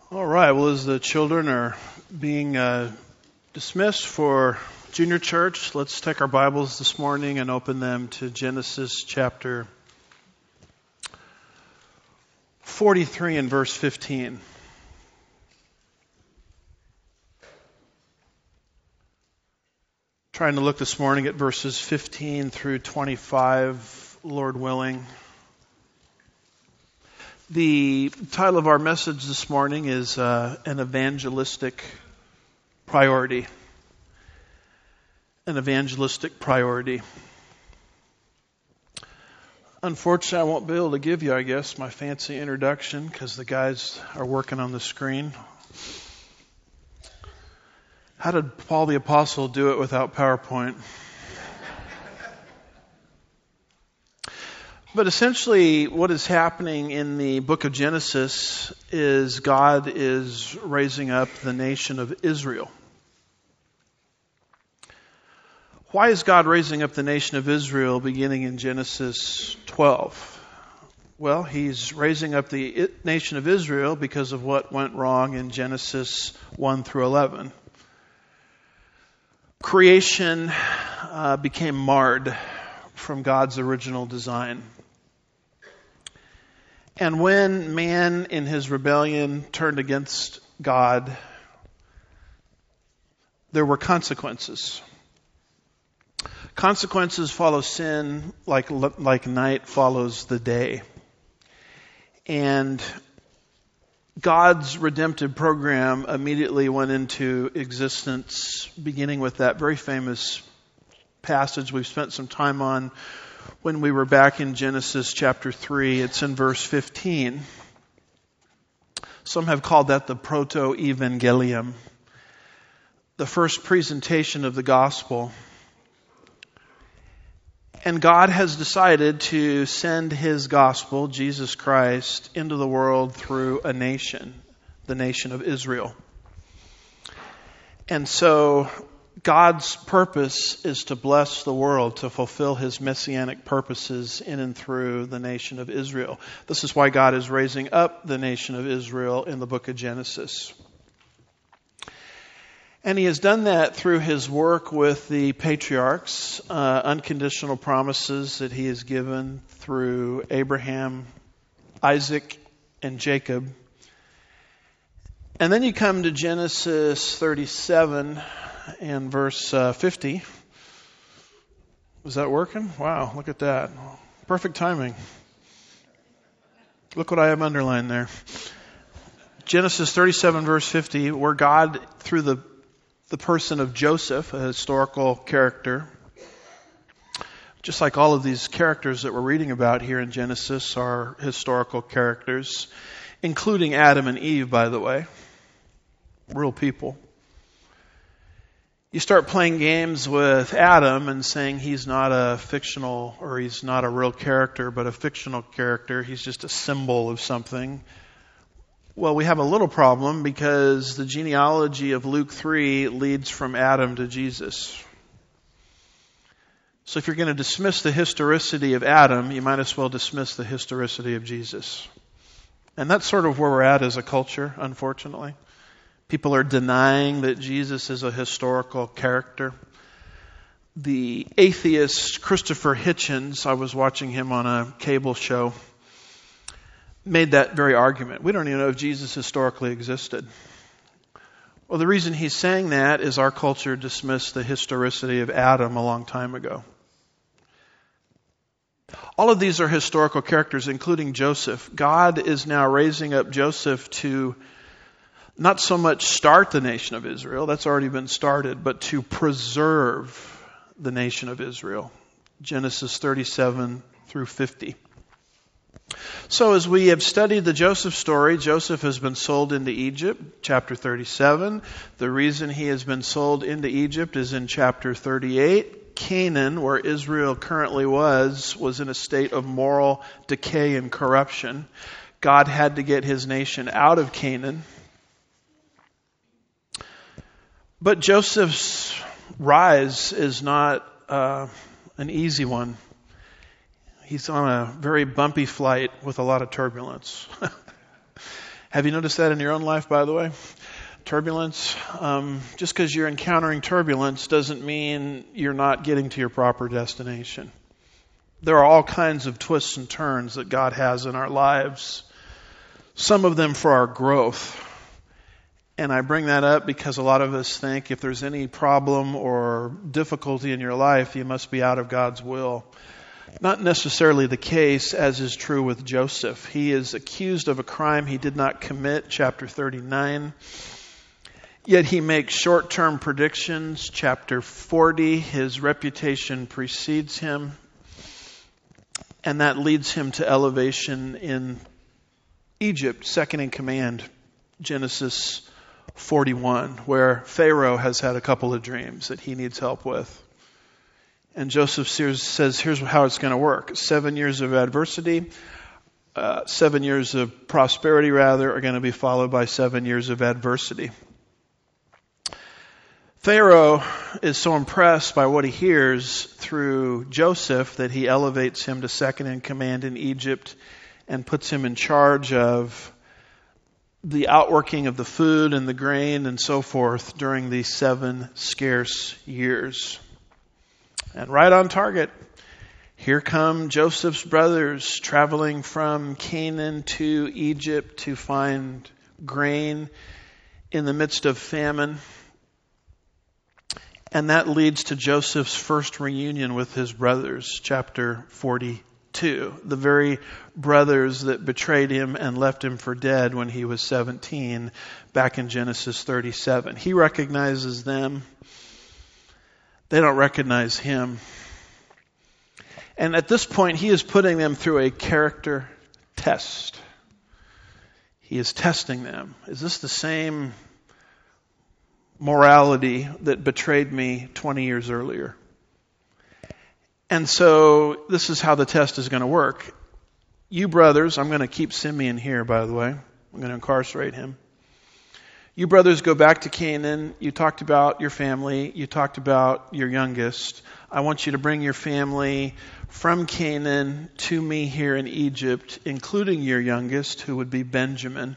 All right. Well, as the children are being dismissed for junior church, let's take our Bibles this morning and open them to Genesis chapter 43 and verse 15. Trying to look this morning at verses 15 through 25, Lord willing. The title of our message this morning is an evangelistic priority. An evangelistic priority. Unfortunately, I won't be able to give you, my fancy introduction because the guys are working on the screen. How did Paul the Apostle do it without PowerPoint? But essentially, what is happening in the book of Genesis is God is raising up the nation of Israel. Why is God raising up the nation of Israel beginning in Genesis 12? Well, He's raising up the nation of Israel because of what went wrong in Genesis 1 through 11. Creation became marred from God's original design. And when man in his rebellion turned against God, there were consequences. Consequences follow sin like night follows the day. And God's redemptive program immediately went into existence, beginning with that very famous passage we've spent some time on when we were back in Genesis chapter 3. It's in verse 15. Some have called that the proto-evangelium, the first presentation of the gospel. And God has decided to send His gospel, Jesus Christ, into the world through a nation, the nation of Israel. And so God's purpose is to bless the world, to fulfill His messianic purposes in and through the nation of Israel. This is why God is raising up the nation of Israel in the book of Genesis. And He has done that through His work with the patriarchs, unconditional promises that He has given through Abraham, Isaac, and Jacob. And then you come to Genesis 37 and verse 50. Is that working? Wow, look at that. Perfect timing. Look what I have underlined there. Genesis 37 verse 50, where God, through the person of Joseph, a historical character, just like all of these characters that we're reading about here in Genesis are historical characters, including Adam and Eve, by the way. Real people. You start playing games with Adam and saying he's not a fictional or he's not a real character, but a fictional character. He's just a symbol of something. Well, we have a little problem because the genealogy of Luke 3 leads from Adam to Jesus. So if you're going to dismiss the historicity of Adam, you might as well dismiss the historicity of Jesus. And that's sort of where we're at as a culture, unfortunately. People are denying that Jesus is a historical character. The atheist Christopher Hitchens, I was watching him on a cable show, made that very argument. We don't even know if Jesus historically existed. Well, the reason he's saying that is our culture dismissed the historicity of Adam a long time ago. All of these are historical characters, including Joseph. God is now raising up Joseph to not so much start the nation of Israel, that's already been started, but to preserve the nation of Israel. Genesis 37 through 50. So as we have studied the Joseph story, Joseph has been sold into Egypt, chapter 37. The reason he has been sold into Egypt is in chapter 38. Canaan, where Israel currently was in a state of moral decay and corruption. God had to get His nation out of Canaan. But Joseph's rise is not an easy one. He's on a very bumpy flight with a lot of turbulence. Have you noticed that in your own life, by the way? Turbulence. Just because you're encountering turbulence doesn't mean you're not getting to your proper destination. There are all kinds of twists and turns that God has in our lives, some of them for our growth. And I bring that up because a lot of us think if there's any problem or difficulty in your life, you must be out of God's will. Not necessarily the case, as is true with Joseph. He is accused of a crime he did not commit, chapter 39. Yet he makes short-term predictions, chapter 40. His reputation precedes him, and that leads him to elevation in Egypt, second in command, Genesis 41, where Pharaoh has had a couple of dreams that he needs help with. And Joseph says, here's how it's going to work. 7 years of adversity, 7 years of prosperity, rather, are going to be followed by 7 years of adversity. Pharaoh is so impressed by what he hears through Joseph that he elevates him to second in command in Egypt and puts him in charge of the outworking of the food and the grain and so forth during these 7 scarce years. And right on target, here come Joseph's brothers traveling from Canaan to Egypt to find grain in the midst of famine. And that leads to Joseph's first reunion with his brothers, chapter 42. The very brothers that betrayed him and left him for dead when he was 17, back in Genesis 37. He recognizes them. They don't recognize him. And at this point, he is putting them through a character test. He is testing them. Is this the same morality that betrayed me 20 years earlier? And so this is how the test is going to work. You brothers, I'm going to keep Simeon here, by the way. I'm going to incarcerate him. You brothers go back to Canaan. You talked about your family. You talked about your youngest. I want you to bring your family from Canaan to me here in Egypt, including your youngest, who would be Benjamin.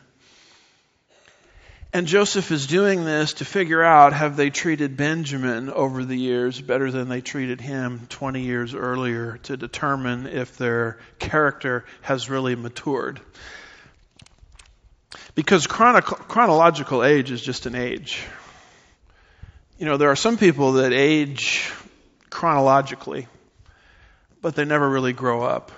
And Joseph is doing this to figure out, have they treated Benjamin over the years better than they treated him 20 years earlier, to determine if their character has really matured. Because chronological age is just an age. You know, there are some people that age chronologically, but they never really grow up.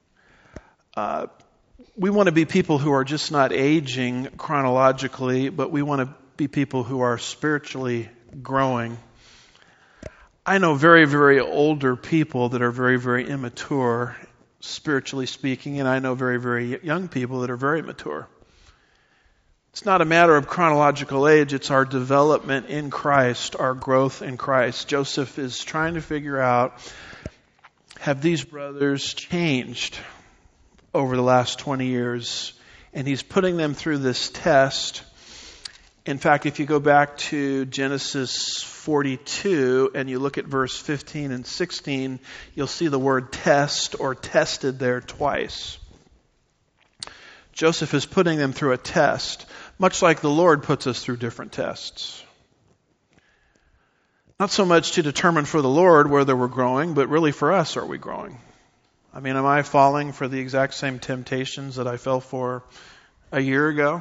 We want to be people who are just not aging chronologically, but we want to be people who are spiritually growing. I know very, very older people that are very, very immature, spiritually speaking, and I know very, very young people that are very mature. It's not a matter of chronological age, it's our development in Christ, our growth in Christ. Joseph is trying to figure out, have these brothers changed over the last 20 years? And he's putting them through this test. In fact, if you go back to Genesis 42 and you look at verse 15 and 16, you'll see the word test or tested there twice. Joseph is putting them through a test, much like the Lord puts us through different tests. Not so much to determine for the Lord whether we're growing, but really for us, are we growing? I mean, am I falling for the exact same temptations that I fell for a year ago?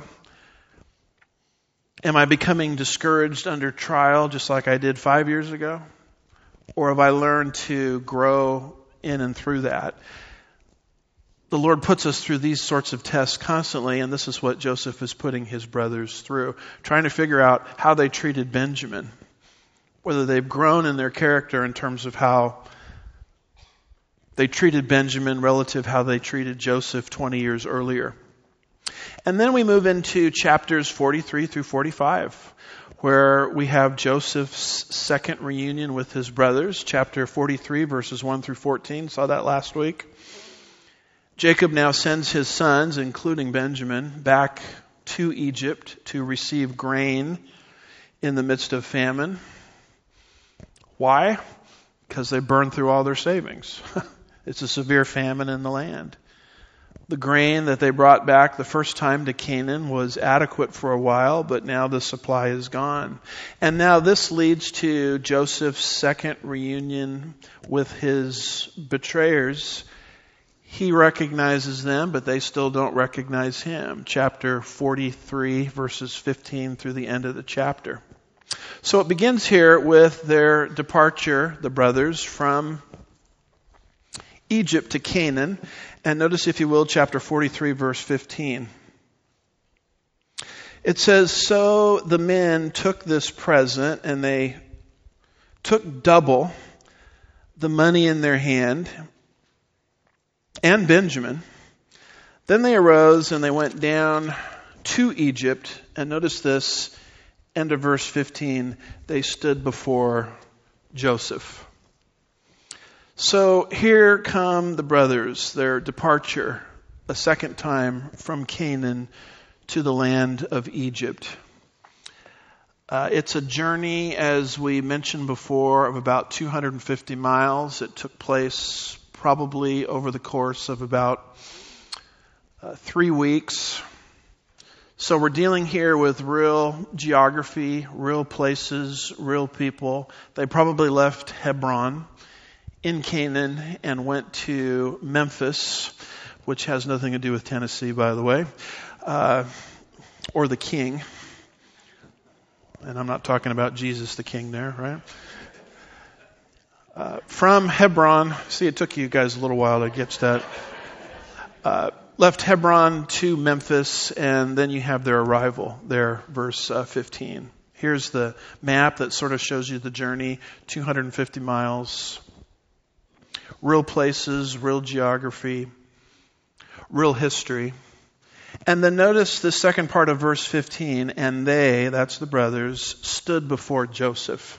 Am I becoming discouraged under trial just like I did 5 years ago? Or have I learned to grow in and through that? The Lord puts us through these sorts of tests constantly, and this is what Joseph is putting his brothers through, trying to figure out how they treated Benjamin, whether they've grown in their character in terms of how they treated Benjamin relative how they treated Joseph 20 years earlier. And then we move into chapters 43 through 45, where we have Joseph's second reunion with his brothers. Chapter 43, verses 1 through 14. Saw that last week. Jacob now sends his sons, including Benjamin, back to Egypt to receive grain in the midst of famine. Why? Because they burned through all their savings. It's a severe famine in the land. The grain that they brought back the first time to Canaan was adequate for a while, but now the supply is gone. And now this leads to Joseph's second reunion with his betrayers. He recognizes them, but they still don't recognize him. Chapter 43, verses 15 through the end of the chapter. So it begins here with their departure, the brothers, from Egypt to Canaan. And notice, if you will, chapter 43, verse 15. It says, "So the men took this present, and they took double the money in their hand, and Benjamin. Then they arose, and they went down to Egypt." And notice this, end of verse 15, "They stood before Joseph." So here come the brothers, their departure a second time from Canaan to the land of Egypt. It's a journey, as we mentioned before, of about 250 miles. It took place probably over the course of about 3 weeks. So we're dealing here with real geography, real places, real people. They probably left Hebron in Canaan and went to Memphis, which has nothing to do with Tennessee, by the way, or the king. And I'm not talking about Jesus the king there, right? From Hebron, see, it took you guys a little while to get to that. Left Hebron to Memphis, and then you have their arrival there, verse 15. Here's the map that sort of shows you the journey, 250 miles. Real places, real geography, real history. And then notice the second part of verse 15, "And they," that's the brothers, "stood before Joseph."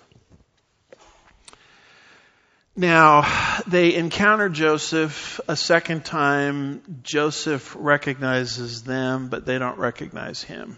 Now, they encounter Joseph a second time. Joseph recognizes them, but they don't recognize him.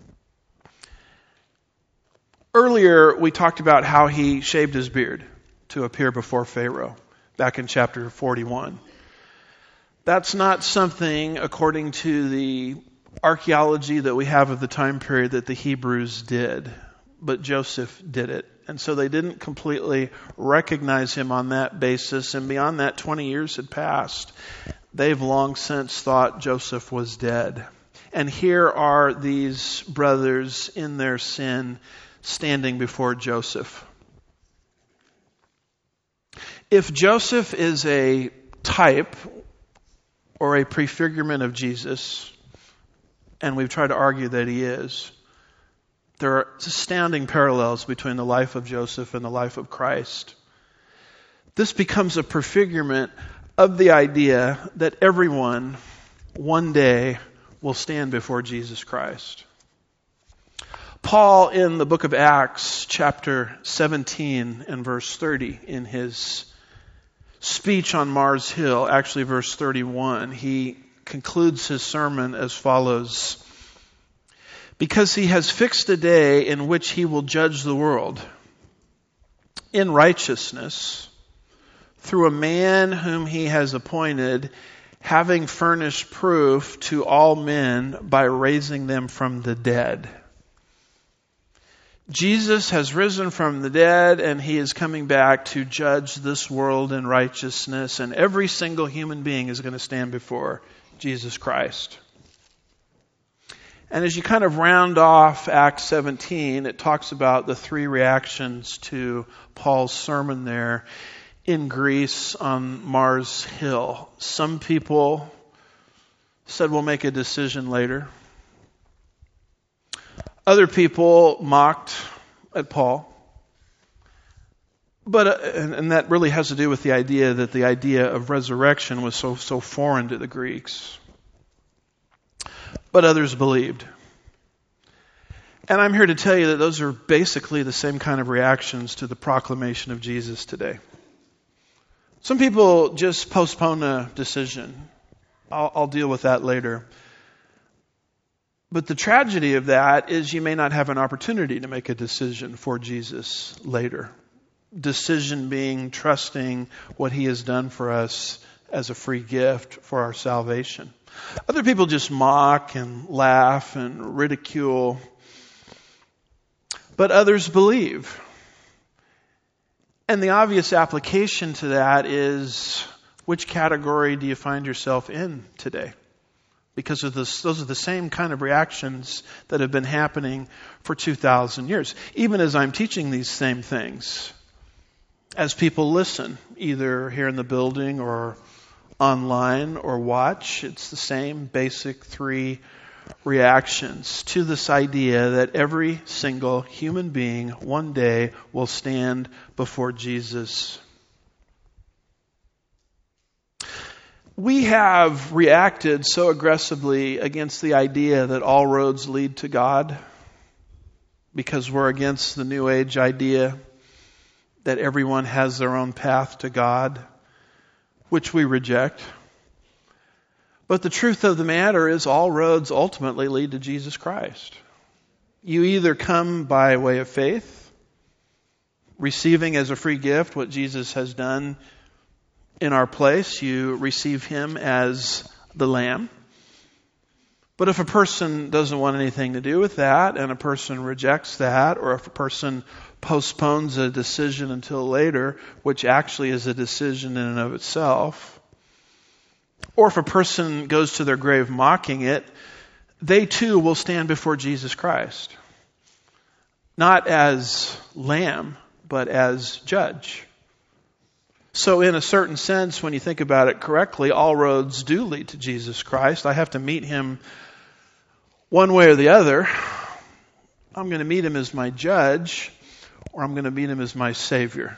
Earlier, we talked about how he shaved his beard to appear before Pharaoh, back in chapter 41. That's not something, according to the archaeology that we have of the time period, that the Hebrews did, but Joseph did it. And so they didn't completely recognize him on that basis. And beyond that, 20 years had passed. They've long since thought Joseph was dead. And here are these brothers in their sin standing before Joseph. If Joseph is a type or a prefigurement of Jesus, and we've tried to argue that he is, there are astounding parallels between the life of Joseph and the life of Christ. This becomes a prefigurement of the idea that everyone one day will stand before Jesus Christ. Paul, in the book of Acts, chapter 17 and verse 30, in his speech on Mars Hill, actually verse 31, he concludes his sermon as follows: "Because he has fixed a day in which he will judge the world in righteousness through a man whom he has appointed, having furnished proof to all men by raising them from the dead." Jesus has risen from the dead, and he is coming back to judge this world in righteousness, and every single human being is going to stand before Jesus Christ. And as you kind of round off Acts 17, it talks about the three reactions to Paul's sermon there in Greece on Mars Hill. Some people said, "We'll make a decision later." Other people mocked at Paul. And that really has to do with the idea that the idea of resurrection was so foreign to the Greeks. But others believed. And I'm here to tell you that those are basically the same kind of reactions to the proclamation of Jesus today. Some people just postpone a decision. I'll deal with that later. But the tragedy of that is you may not have an opportunity to make a decision for Jesus later. Decision being trusting what he has done for us as a free gift for our salvation. Other people just mock and laugh and ridicule, but others believe. And the obvious application to that is, which category do you find yourself in today? Because of this, those are the same kind of reactions that have been happening for 2,000 years. Even as I'm teaching these same things, as people listen, either here in the building or online or watch, it's the same basic three reactions to this idea that every single human being one day will stand before Jesus. We have reacted so aggressively against the idea that all roads lead to God because we're against the New Age idea that everyone has their own path to God, which we reject. But the truth of the matter is all roads ultimately lead to Jesus Christ. You either come by way of faith, receiving as a free gift what Jesus has done in our place. You receive Him as the Lamb. But if a person doesn't want anything to do with that, and a person rejects that, or if a person postpones a decision until later, which actually is a decision in and of itself, or if a person goes to their grave mocking it, they too will stand before Jesus Christ. Not as Lamb, but as Judge. So in a certain sense, when you think about it correctly, all roads do lead to Jesus Christ. I have to meet Him one way or the other. I'm going to meet Him as my Judge, or I'm going to meet Him as my Savior.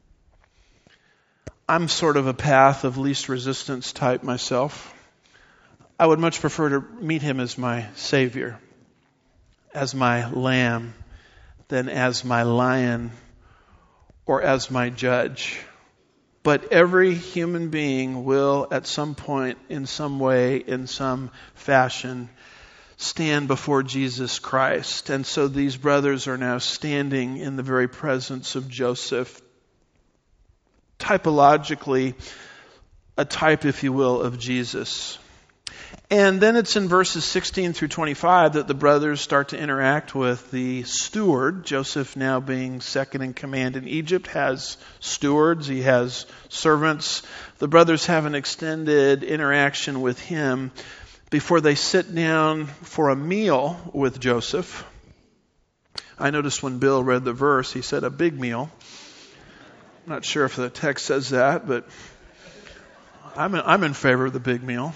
I'm sort of a path of least resistance type myself. I would much prefer to meet Him as my Savior, as my Lamb, than as my Lion or as my Judge. But every human being will at some point, in some way, in some fashion, stand before Jesus Christ. And so these brothers are now standing in the very presence of Joseph. Typologically, a type, if you will, of Jesus. And then it's in verses 16 through 25 that the brothers start to interact with the steward. Joseph, now being second in command in Egypt, has stewards. He has servants. The brothers have an extended interaction with him before they sit down for a meal with Joseph. I noticed when Bill read the verse, he said a big meal. I'm not sure if the text says that, but I'm in favor of the big meal.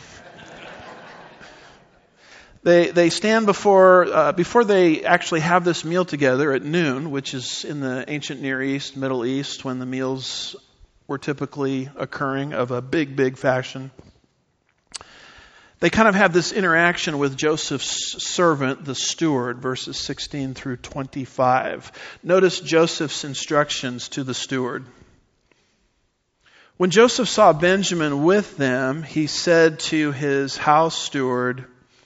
They stand before they actually have this meal together at noon, which is in the ancient Near East, Middle East, when the meals were typically occurring of a big fashion. They kind of have this interaction with Joseph's servant, the steward, verses 16 through 25. Notice Joseph's instructions to the steward. When Joseph saw Benjamin with them, he said to his house steward,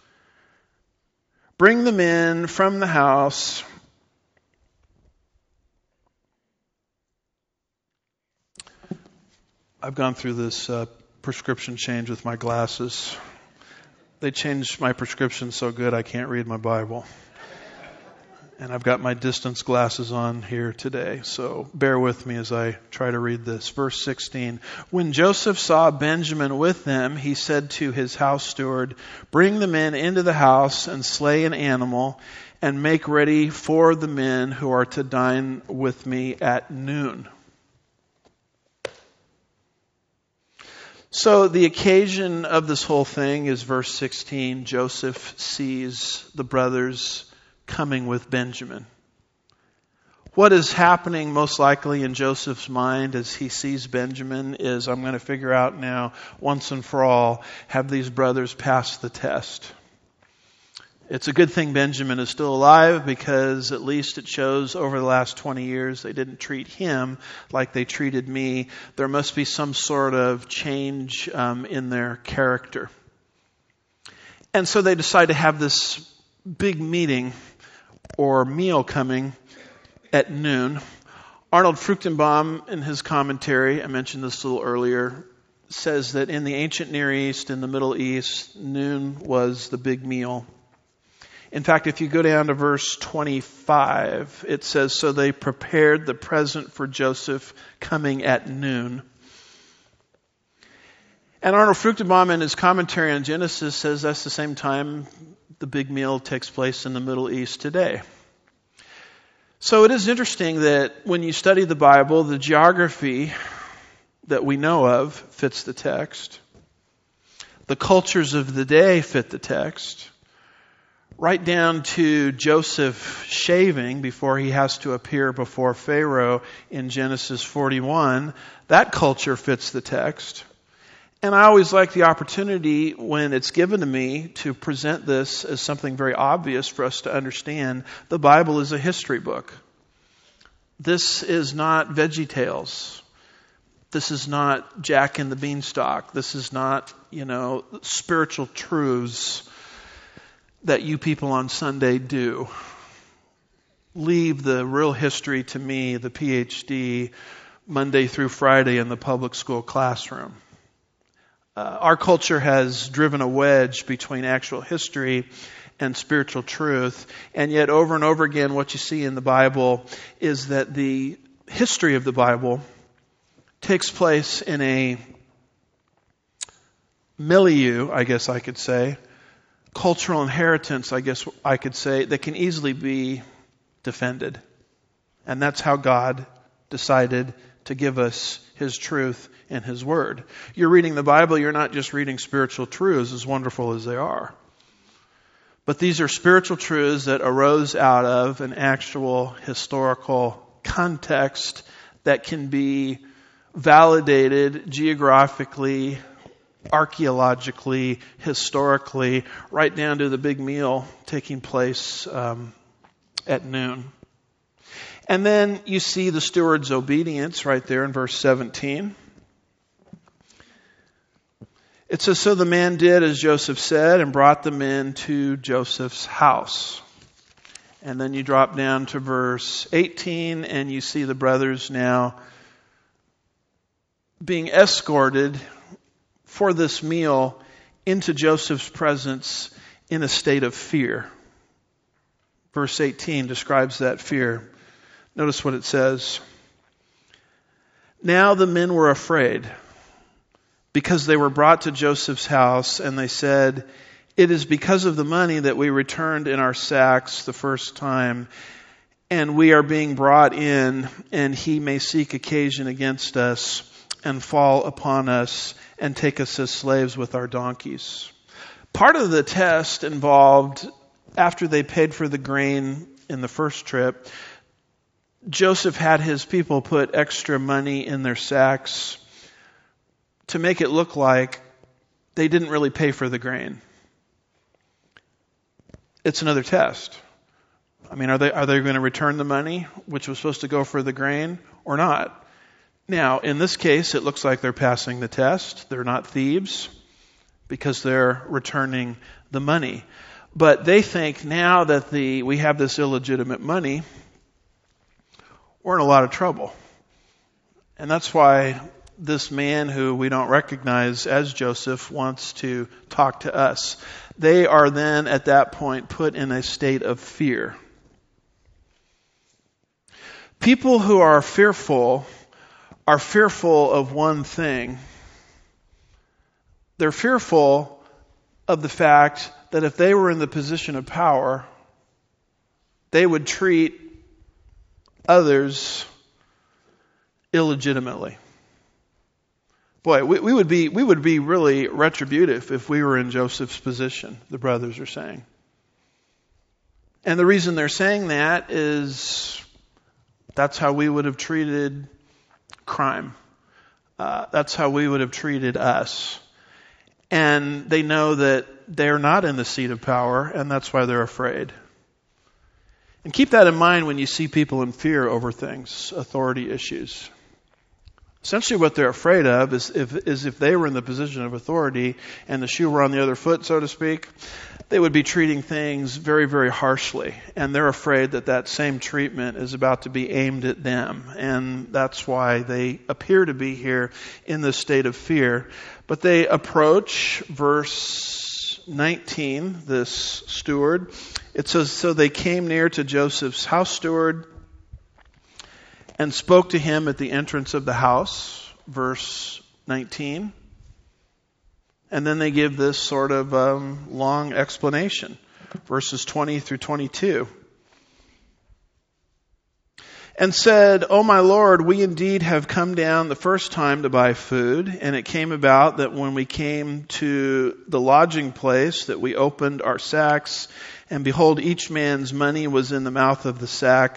"Bring them in from the house." I've gone through this prescription change with my glasses. They changed my prescription so good I can't read my Bible. And I've got my distance glasses on here today, so bear with me as I try to read this. Verse 16, when Joseph saw Benjamin with them, he said to his house steward, "Bring the men into the house and slay an animal and make ready for the men who are to dine with me at noon." So the occasion of this whole thing is verse 16. Joseph sees the brothers coming with Benjamin. What is happening most likely in Joseph's mind as he sees Benjamin is, I'm going to figure out now, once and for all, have these brothers pass the test. It's a good thing Benjamin is still alive, because at least it shows over the last 20 years they didn't treat him like they treated me. There must be some sort of change in their character. And so they decide to have this big meeting or meal coming at noon. Arnold Fruchtenbaum, in his commentary, I mentioned this a little earlier, says that in the ancient Near East, in the Middle East, noon was the big meal. In fact, if you go down to verse 25, it says, so they prepared the present for Joseph coming at noon. And Arnold Fruchtenbaum in his commentary on Genesis says that's the same time the big meal takes place in the Middle East today. So it is interesting that when you study the Bible, the geography that we know of fits the text. The cultures of the day fit the text. Right down to Joseph shaving before he has to appear before Pharaoh in Genesis 41. That culture fits the text. And I always like the opportunity when it's given to me to present this as something very obvious for us to understand. The Bible is a history book. This is not VeggieTales. This is not Jack and the Beanstalk. This is not, spiritual truths that you people on Sunday do. Leave the real history to me, the PhD, Monday through Friday in the public school classroom. Our culture has driven a wedge between actual history and spiritual truth, and yet over and over again what you see in the Bible is that the history of the Bible takes place in a milieu, I guess I could say, cultural inheritance, I guess I could say, that can easily be defended. And that's how God decided to give us His truth and His Word. You're reading the Bible, you're not just reading spiritual truths, as wonderful as they are. But these are spiritual truths that arose out of an actual historical context that can be validated geographically, archaeologically, historically, right down to the big meal taking place at noon. And then you see the steward's obedience right there in verse 17. It says, so the man did as Joseph said and brought them into Joseph's house. And then you drop down to verse 18 and you see the brothers now being escorted for this meal into Joseph's presence in a state of fear. Verse 18 describes that fear. Notice what it says. Now the men were afraid because they were brought to Joseph's house, and they said, it is because of the money that we returned in our sacks the first time, and we are being brought in, and he may seek occasion against us and fall upon us and take us as slaves with our donkeys. Part of the test involved, after they paid for the grain in the first trip, Joseph had his people put extra money in their sacks to make it look like they didn't really pay for the grain. It's another test. I mean, are they going to return the money, which was supposed to go for the grain, or not? Now, in this case, it looks like they're passing the test. They're not thieves because they're returning the money. But they think now that we have this illegitimate money, we're in a lot of trouble. And that's why this man who we don't recognize as Joseph wants to talk to us. They are then at that point put in a state of fear. People who are fearful of one thing. They're fearful of the fact that if they were in the position of power, they would treat others illegitimately. Boy, we would be really retributive if we were in Joseph's position, the brothers are saying. And the reason they're saying that is that's how we would have treated crime. That's how we would have treated us. And they know that they're not in the seat of power, and that's why they're afraid. And keep that in mind when you see people in fear over things, authority issues. Essentially what they're afraid of is if they were in the position of authority and the shoe were on the other foot, so to speak, they would be treating things very, very harshly. And they're afraid that that same treatment is about to be aimed at them. And that's why they appear to be here in this state of fear. But they approach verse 19, this steward. It says, so they came near to Joseph's house steward and spoke to him at the entrance of the house, verse 19. And then they give this sort of long explanation, verses 20 through 22. And said, O my Lord, we indeed have come down the first time to buy food, and it came about that when we came to the lodging place that we opened our sacks, and behold, each man's money was in the mouth of the sack.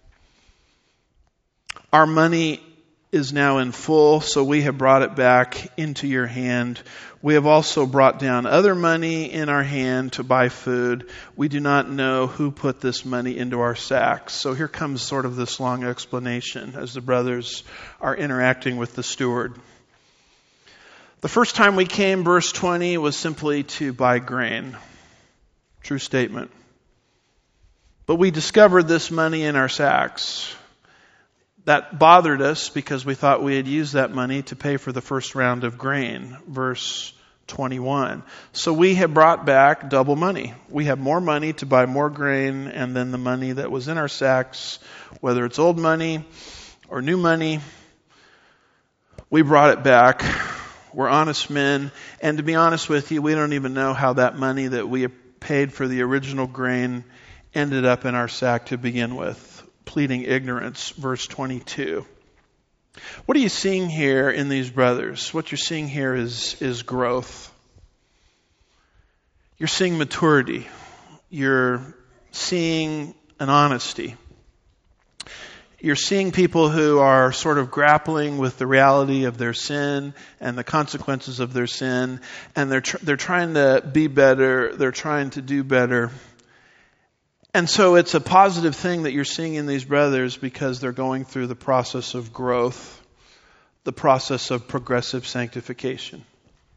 Our money is now in full, so we have brought it back into your hand. We have also brought down other money in our hand to buy food. We do not know who put this money into our sacks. So here comes sort of this long explanation as the brothers are interacting with the steward. The first time we came, verse 20, was simply to buy grain. True statement. But we discovered this money in our sacks. That bothered us because we thought we had used that money to pay for the first round of grain. Verse 21. So we have brought back double money. We have more money to buy more grain, and then the money that was in our sacks, whether it's old money or new money, we brought it back. We're honest men. And to be honest with you, we don't even know how that money that we paid for the original grain ended up in our sack to begin with. Pleading ignorance, verse 22. What are you seeing here in these brothers? What you're seeing here is growth. You're seeing maturity. You're seeing an honesty. You're seeing people who are sort of grappling with the reality of their sin and the consequences of their sin, and they're trying to be better. They're trying to do better. And so it's a positive thing that you're seeing in these brothers because they're going through the process of growth, the process of progressive sanctification.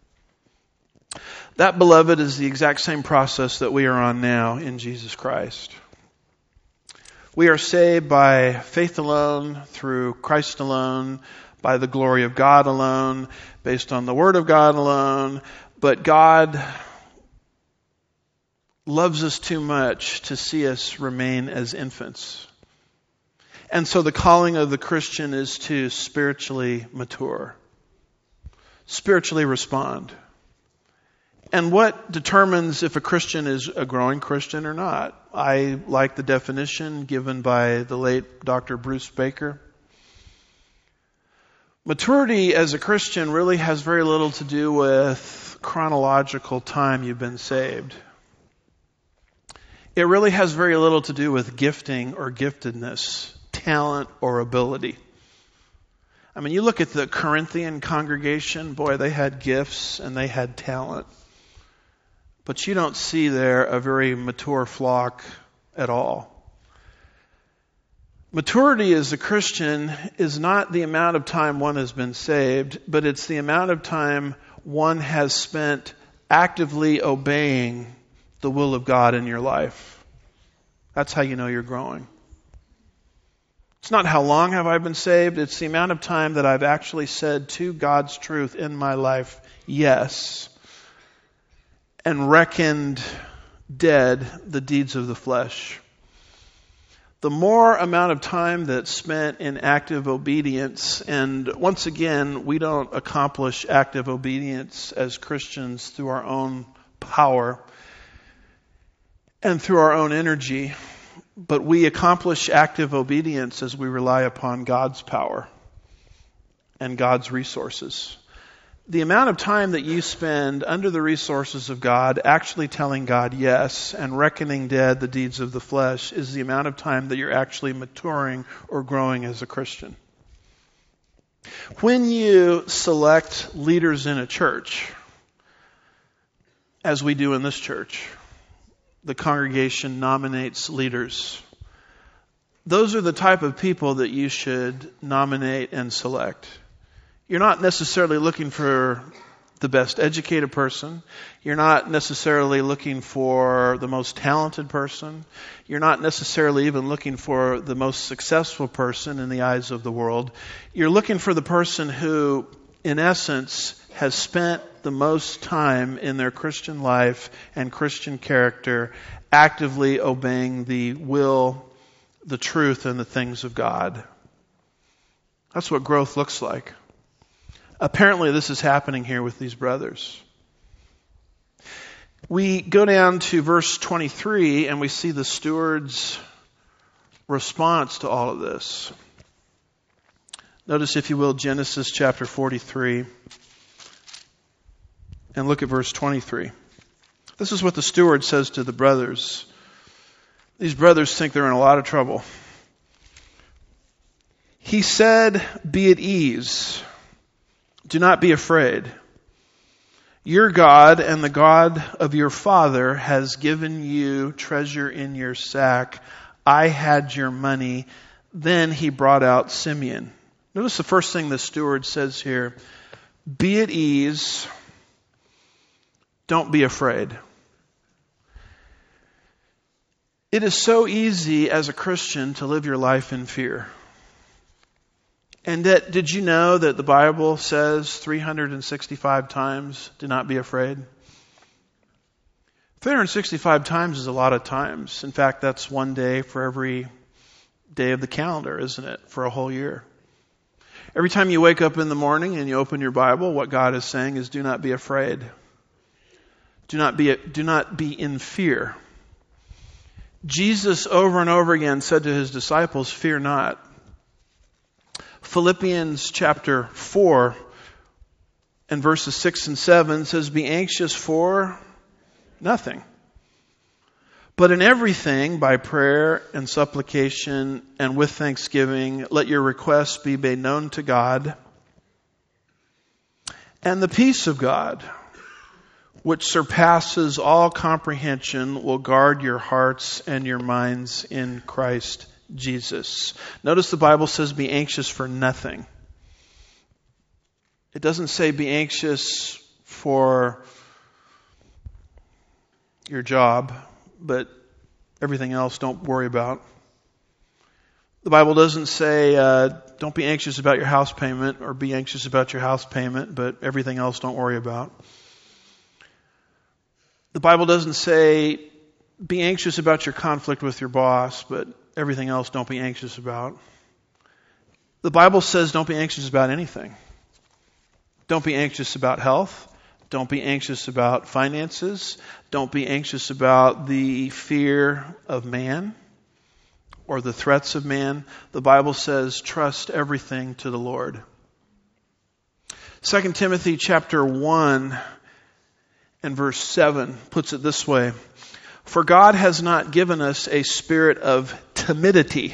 That, beloved, is the exact same process that we are on now in Jesus Christ. We are saved by faith alone, through Christ alone, by the glory of God alone, based on the Word of God alone. But God loves us too much to see us remain as infants. And so the calling of the Christian is to spiritually mature, spiritually respond. And what determines if a Christian is a growing Christian or not? I like the definition given by the late Dr. Bruce Baker. Maturity as a Christian really has very little to do with chronological time you've been saved. It really has very little to do with gifting or giftedness, talent or ability. I mean, you look at the Corinthian congregation, boy, they had gifts and they had talent. But you don't see there a very mature flock at all. Maturity as a Christian is not the amount of time one has been saved, but it's the amount of time one has spent actively obeying the will of God in your life. That's how you know you're growing. It's not how long have I been saved, it's the amount of time that I've actually said to God's truth in my life, yes, and reckoned dead the deeds of the flesh. The more amount of time that's spent in active obedience, and once again, we don't accomplish active obedience as Christians through our own power and through our own energy, but we accomplish active obedience as we rely upon God's power and God's resources. The amount of time that you spend under the resources of God, actually telling God yes and reckoning dead the deeds of the flesh, is the amount of time that you're actually maturing or growing as a Christian. When you select leaders in a church, as we do in this church, the congregation nominates leaders. Those are the type of people that you should nominate and select. You're not necessarily looking for the best educated person. You're not necessarily looking for the most talented person. You're not necessarily even looking for the most successful person in the eyes of the world. You're looking for the person who, in essence, has spent the most time in their Christian life and Christian character actively obeying the will, the truth, and the things of God. That's what growth looks like. Apparently, this is happening here with these brothers. We go down to verse 23 and we see the steward's response to all of this. Notice, if you will, Genesis chapter 43 and look at verse 23. This is what the steward says to the brothers. These brothers think they're in a lot of trouble. He said, "Be at ease. Do not be afraid. Your God and the God of your father has given you treasure in your sack. I had your money." Then he brought out Simeon. Notice the first thing the steward says here. Be at ease. Don't be afraid. It is so easy as a Christian to live your life in fear. And that, did you know that the Bible says 365 times, do not be afraid? 365 times is a lot of times. In fact, that's one day for every day of the calendar, isn't it? For a whole year. Every time you wake up in the morning and you open your Bible, what God is saying is, do not be afraid. Do not be in fear. Jesus over and over again said to his disciples, fear not. Philippians chapter 4 and verses 6 and 7 says, be anxious for nothing, but in everything by prayer and supplication and with thanksgiving, let your requests be made known to God. And the peace of God, which surpasses all comprehension, will guard your hearts and your minds in Christ Jesus. Notice the Bible says be anxious for nothing. It doesn't say be anxious for your job, but everything else don't worry about. The Bible doesn't say don't be anxious about your house payment or be anxious about your house payment, but everything else don't worry about. The Bible doesn't say be anxious about your conflict with your boss, but everything else don't be anxious about. The Bible says don't be anxious about anything. Don't be anxious about health. Don't be anxious about finances. Don't be anxious about the fear of man or the threats of man. The Bible says trust everything to the Lord. 2 Timothy chapter 1 and verse 7 puts it this way. For God has not given us a spirit of timidity,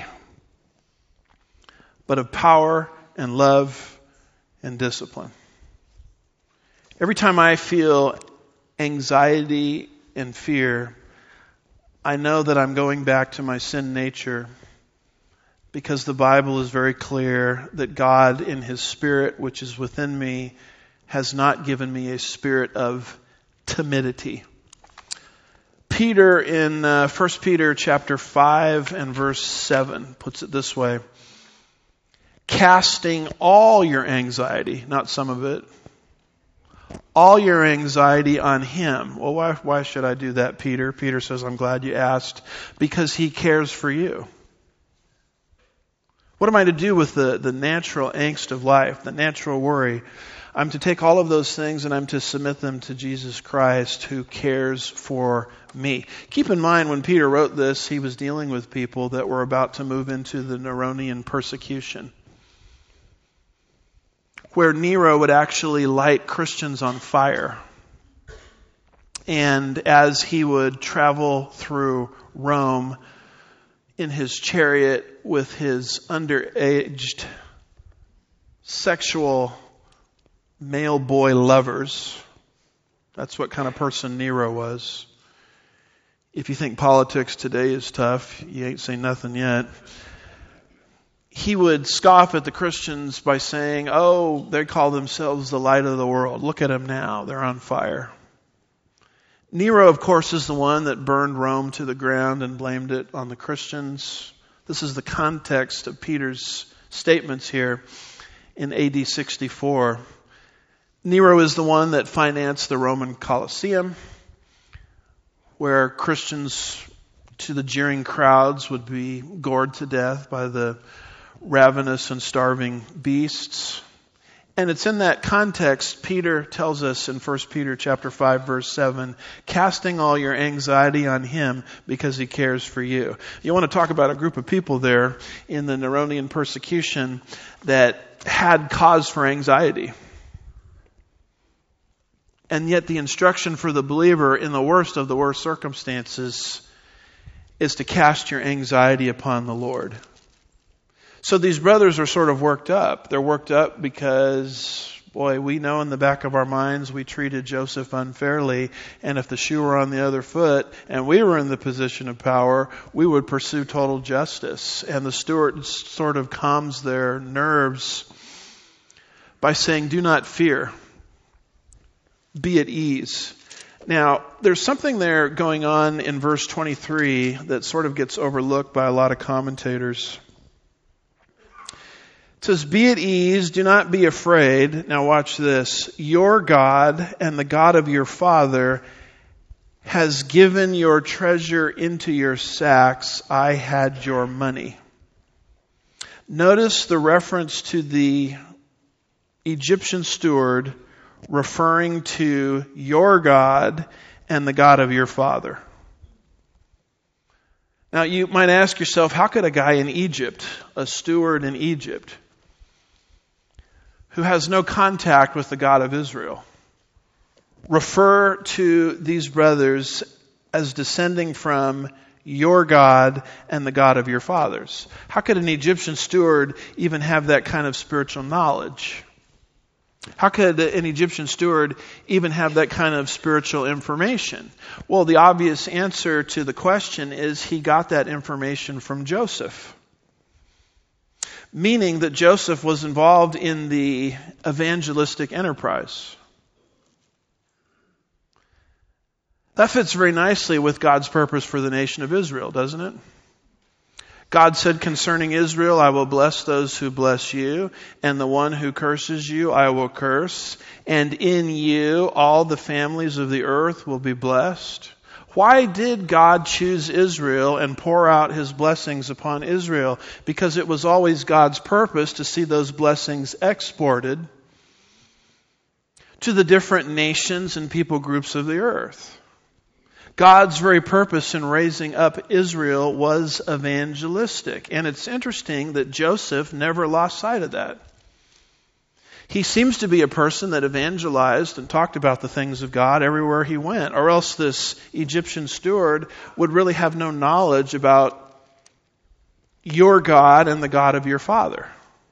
but of power and love and discipline. Every time I feel anxiety and fear, I know that I'm going back to my sin nature, because the Bible is very clear that God in His Spirit, which is within me, has not given me a spirit of timidity. Peter in 1 Peter chapter 5 and verse 7 puts it this way. Casting all your anxiety, not some of it, all your anxiety on Him. Well, why should I do that, Peter? Peter says, I'm glad you asked, because He cares for you. What am I to do with the natural angst of life, the natural worry? I'm to take all of those things and I'm to submit them to Jesus Christ, who cares for me. Keep in mind, when Peter wrote this, he was dealing with people that were about to move into the Neronian persecution, where Nero would actually light Christians on fire. And as he would travel through Rome in his chariot with his underaged sexual male boy lovers, that's what kind of person Nero was. If you think politics today is tough, you ain't seen nothing yet. he would scoff at the Christians by saying, oh, they call themselves the light of the world. Look at them now. They're on fire. Nero, of course, is the one that burned Rome to the ground and blamed it on the Christians. This is the context of Peter's statements here in AD 64. Nero is the one that financed the Roman Colosseum, where Christians to the jeering crowds would be gored to death by the ravenous and starving beasts. And it's in that context Peter tells us in 1 Peter chapter 5 verse 7, casting all your anxiety on him because he cares for you. You want to talk about a group of people there in the Neronian persecution that had cause for anxiety. And yet the instruction for the believer in the worst of the worst circumstances is to cast your anxiety upon the Lord. So these brothers are sort of worked up. They're worked up because, boy, we know in the back of our minds we treated Joseph unfairly, and if the shoe were on the other foot and we were in the position of power, we would pursue total justice. And the steward sort of calms their nerves by saying, do not fear. Be at ease. Now, there's something there going on in verse 23 that sort of gets overlooked by a lot of commentators. It says, be at ease, do not be afraid. Now watch this. Your God and the God of your father has given your treasure into your sacks. I had your money. Notice the reference to the Egyptian steward referring to your God and the God of your father. Now you might ask yourself, how could a guy in Egypt, a steward in Egypt, who has no contact with the God of Israel, refer to these brothers as descending from your God and the God of your fathers? How could an Egyptian steward even have that kind of spiritual knowledge? How could an Egyptian steward even have that kind of spiritual information? Well, the obvious answer to the question is he got that information from Joseph. Meaning that Joseph was involved in the evangelistic enterprise. That fits very nicely with God's purpose for the nation of Israel, doesn't it? God said concerning Israel, I will bless those who bless you, and the one who curses you I will curse, and in you all the families of the earth will be blessed. Why did God choose Israel and pour out his blessings upon Israel? Because it was always God's purpose to see those blessings exported to the different nations and people groups of the earth. God's very purpose in raising up Israel was evangelistic. And it's interesting that Joseph never lost sight of that. He seems to be a person that evangelized and talked about the things of God everywhere he went. Or else this Egyptian steward would really have no knowledge about your God and the God of your father.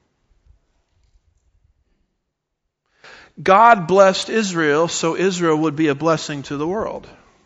God blessed Israel so Israel would be a blessing to the world.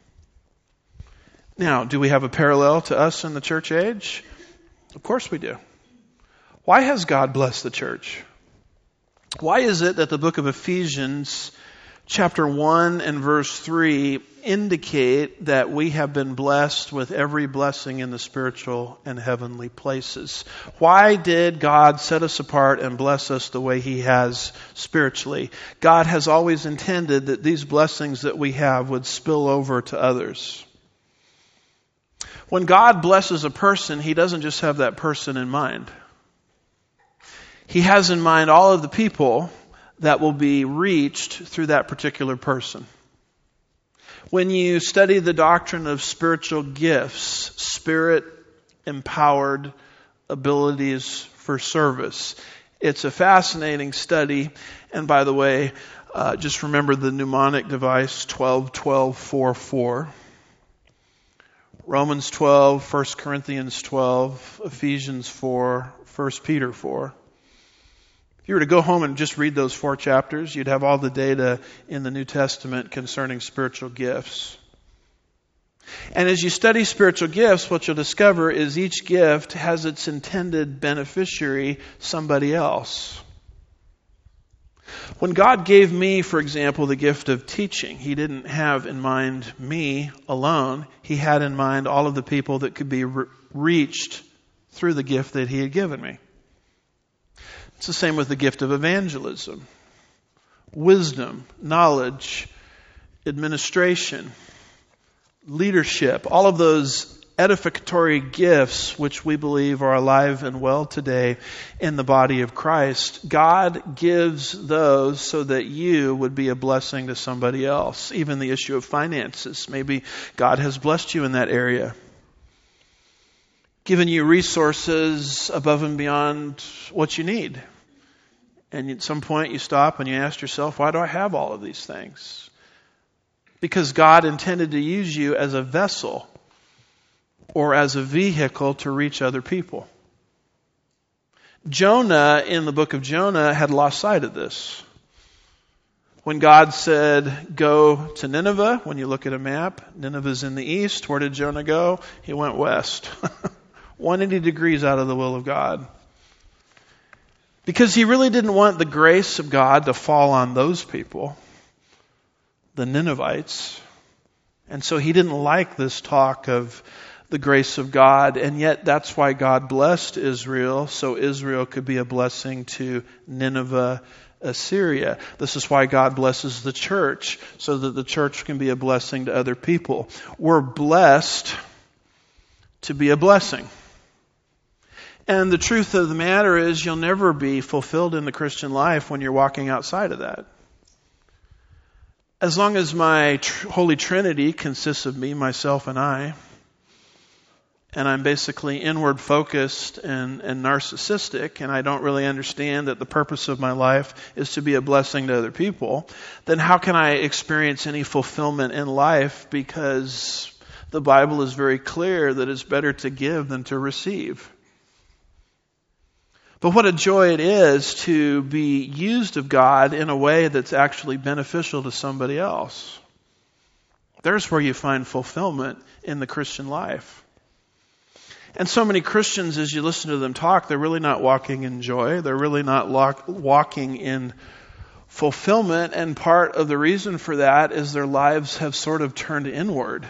Now, do we have a parallel to us in the church age? Of course we do. Why has God blessed the church? Why is it that the book of Ephesians, chapter 1 and verse 3, indicate that we have been blessed with every blessing in the spiritual and heavenly places? Why did God set us apart and bless us the way he has spiritually? God has always intended that these blessings that we have would spill over to others. When God blesses a person, he doesn't just have that person in mind. He has in mind all of the people that will be reached through that particular person. When you study the doctrine of spiritual gifts, spirit-empowered abilities for service, it's a fascinating study. And by the way, just remember the mnemonic device 12-12-4-4. Romans 12, 1 Corinthians 12, Ephesians 4, 1 Peter 4. If you were to go home and just read those 4 chapters, you'd have all the data in the New Testament concerning spiritual gifts. And as you study spiritual gifts, what you'll discover is each gift has its intended beneficiary, somebody else. When God gave me, for example, the gift of teaching, He didn't have in mind me alone. He had in mind all of the people that could be reached through the gift that He had given me. It's the same with the gift of evangelism, wisdom, knowledge, administration, leadership, all of those edificatory gifts which we believe are alive and well today in the body of Christ. God gives those so that you would be a blessing to somebody else. Even the issue of finances. Maybe God has blessed you in that area. Given you resources above and beyond what you need. And at some point you stop and you ask yourself, why do I have all of these things? Because God intended to use you as a vessel or as a vehicle to reach other people. Jonah, in the book of Jonah, had lost sight of this. When God said, go to Nineveh, when you look at a map, Nineveh's in the east. Where did Jonah go? He went west. 180 degrees out of the will of God. Because he really didn't want the grace of God to fall on those people, the Ninevites. And so he didn't like this talk of the grace of God, and yet that's why God blessed Israel, so Israel could be a blessing to Nineveh, Assyria. This is why God blesses the church, so that the church can be a blessing to other people. We're blessed to be a blessing. And the truth of the matter is you'll never be fulfilled in the Christian life when you're walking outside of that. As long as my Holy Trinity consists of me, myself, and I, and I'm basically inward focused and narcissistic, and I don't really understand that the purpose of my life is to be a blessing to other people, then how can I experience any fulfillment in life? Because the Bible is very clear that it's better to give than to receive. But what a joy it is to be used of God in a way that's actually beneficial to somebody else. There's where you find fulfillment in the Christian life. And so many Christians, as you listen to them talk, they're really not walking in joy. They're really not walking in fulfillment. And part of the reason for that is their lives have sort of turned inward.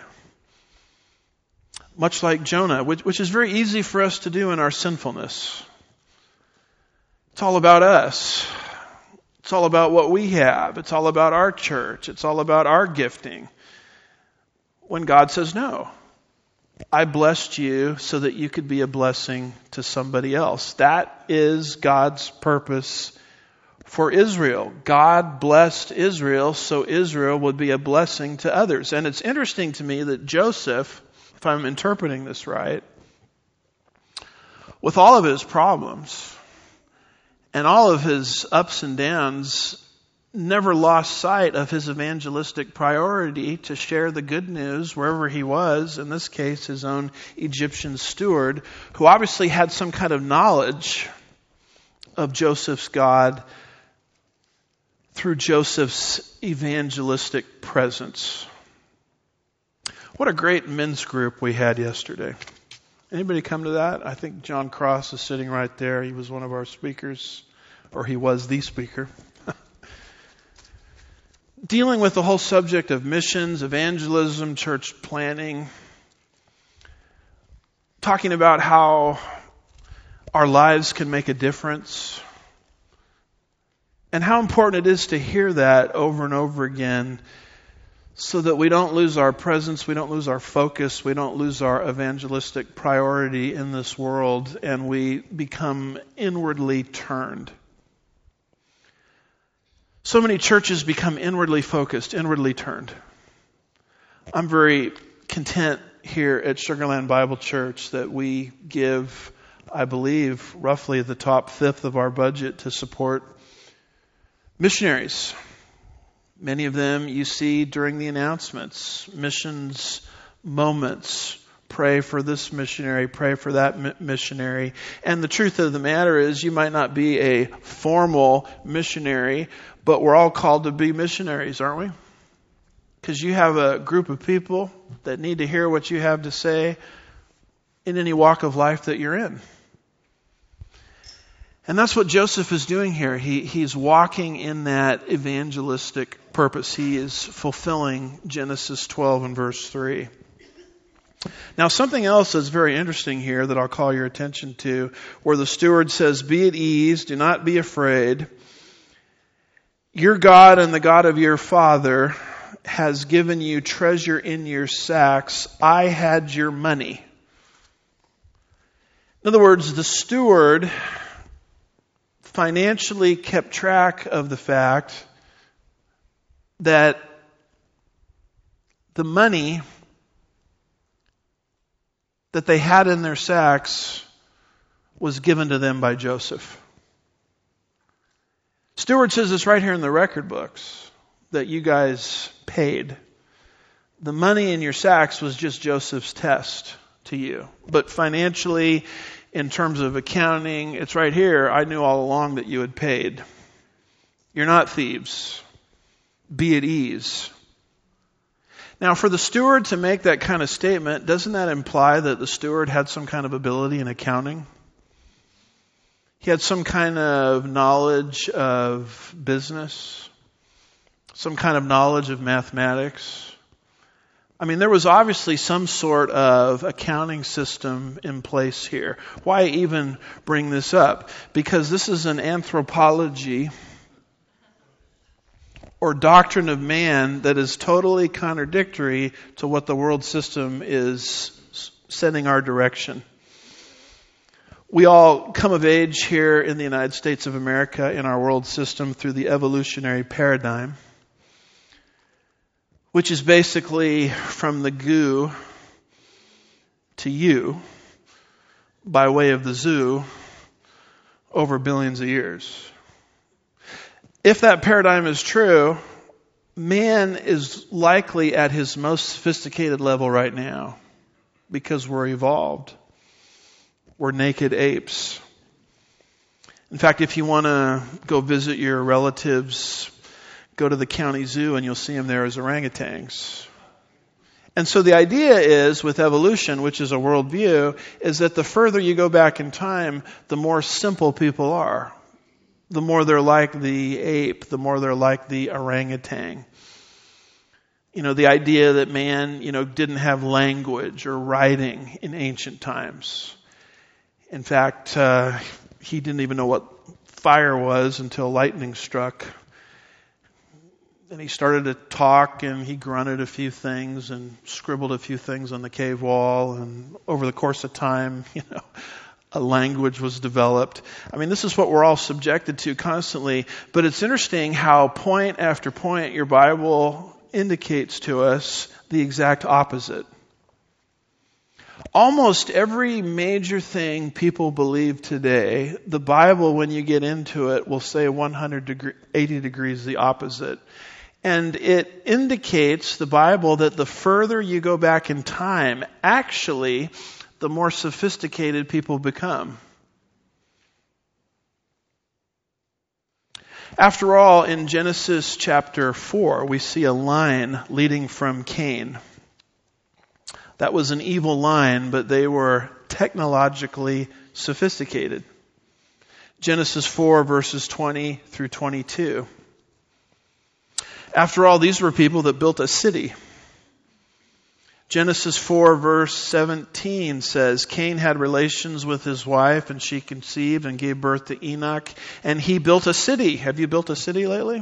Much like Jonah, which is very easy for us to do in our sinfulness. It's all about us. It's all about what we have. It's all about our church. It's all about our gifting. When God says, no, I blessed you so that you could be a blessing to somebody else. That is God's purpose for Israel. God blessed Israel so Israel would be a blessing to others. And it's interesting to me that Joseph, if I'm interpreting this right, with all of his problems and all of his ups and downs, never lost sight of his evangelistic priority to share the good news wherever he was, in this case his own Egyptian steward, who obviously had some kind of knowledge of Joseph's God through Joseph's evangelistic presence. What a great men's group we had yesterday. Anybody come to that? I think John Cross is sitting right there. He was one of our speakers, or he was the speaker. Dealing with the whole subject of missions, evangelism, church planning. Talking about how our lives can make a difference. And how important it is to hear that over and over again, so that we don't lose our presence, we don't lose our focus, we don't lose our evangelistic priority in this world, and we become inwardly turned. So many churches become inwardly focused, inwardly turned. I'm very content here at Sugarland Bible Church that we give, I believe, roughly the top fifth of our budget to support missionaries. Many of them you see during the announcements, missions moments. Pray for this missionary, pray for that missionary. And the truth of the matter is you might not be a formal missionary, but we're all called to be missionaries, aren't we? because you have a group of people that need to hear what you have to say in any walk of life that you're in. And that's what Joseph is doing here. He's walking in that evangelistic purpose. He is fulfilling Genesis 12 and verse 3. Now, something else that's very interesting here that I'll call your attention to, where the steward says, "Be at ease, do not be afraid. Your God and the God of your father has given you treasure in your sacks. I had your money." In other words, the steward financially kept track of the fact that the money that they had in their sacks was given to them by Joseph. Steward says this right here in the record books that you guys paid. The money in your sacks was just Joseph's test to you. But financially, in terms of accounting, it's right here. I knew all along that you had paid. You're not thieves. Be at ease. Now, for the steward to make that kind of statement, doesn't that imply that the steward had some kind of ability in accounting? He had some kind of knowledge of business, some kind of knowledge of mathematics. I mean, there was obviously some sort of accounting system in place here. Why even bring this up? Because this is an anthropology or doctrine of man that is totally contradictory to what the world system is setting our direction. We all come of age here in the United States of America in our world system through the evolutionary paradigm, which is basically from the goo to you by way of the zoo over billions of years. If that paradigm is true, man is likely at his most sophisticated level right now because we're evolved. We're naked apes. In fact, if you want to go visit your relatives, go to the county zoo and you'll see them there as orangutans. And so the idea is, with evolution, which is a worldview, is that the further you go back in time, the more simple people are. The more they're like the ape, the more they're like the orangutan. You know, the idea that man, didn't have language or writing in ancient times. In fact, he didn't even know what fire was until lightning struck. And he started to talk and he grunted a few things and scribbled a few things on the cave wall. And over the course of time, a language was developed. I mean, this is what we're all subjected to constantly. But it's interesting how point after point your Bible indicates to us the exact opposite. Almost every major thing people believe today, the Bible, when you get into it, will say 180 degrees the opposite. And it indicates, the Bible, that the further you go back in time, actually, the more sophisticated people become. After all, in Genesis chapter 4, we see a line leading from Cain. That was an evil line, but they were technologically sophisticated. Genesis 4, verses 20 through 22. After all, these were people that built a city. Genesis 4 verse 17 says, Cain had relations with his wife and she conceived and gave birth to Enoch, and he built a city. Have you built a city lately?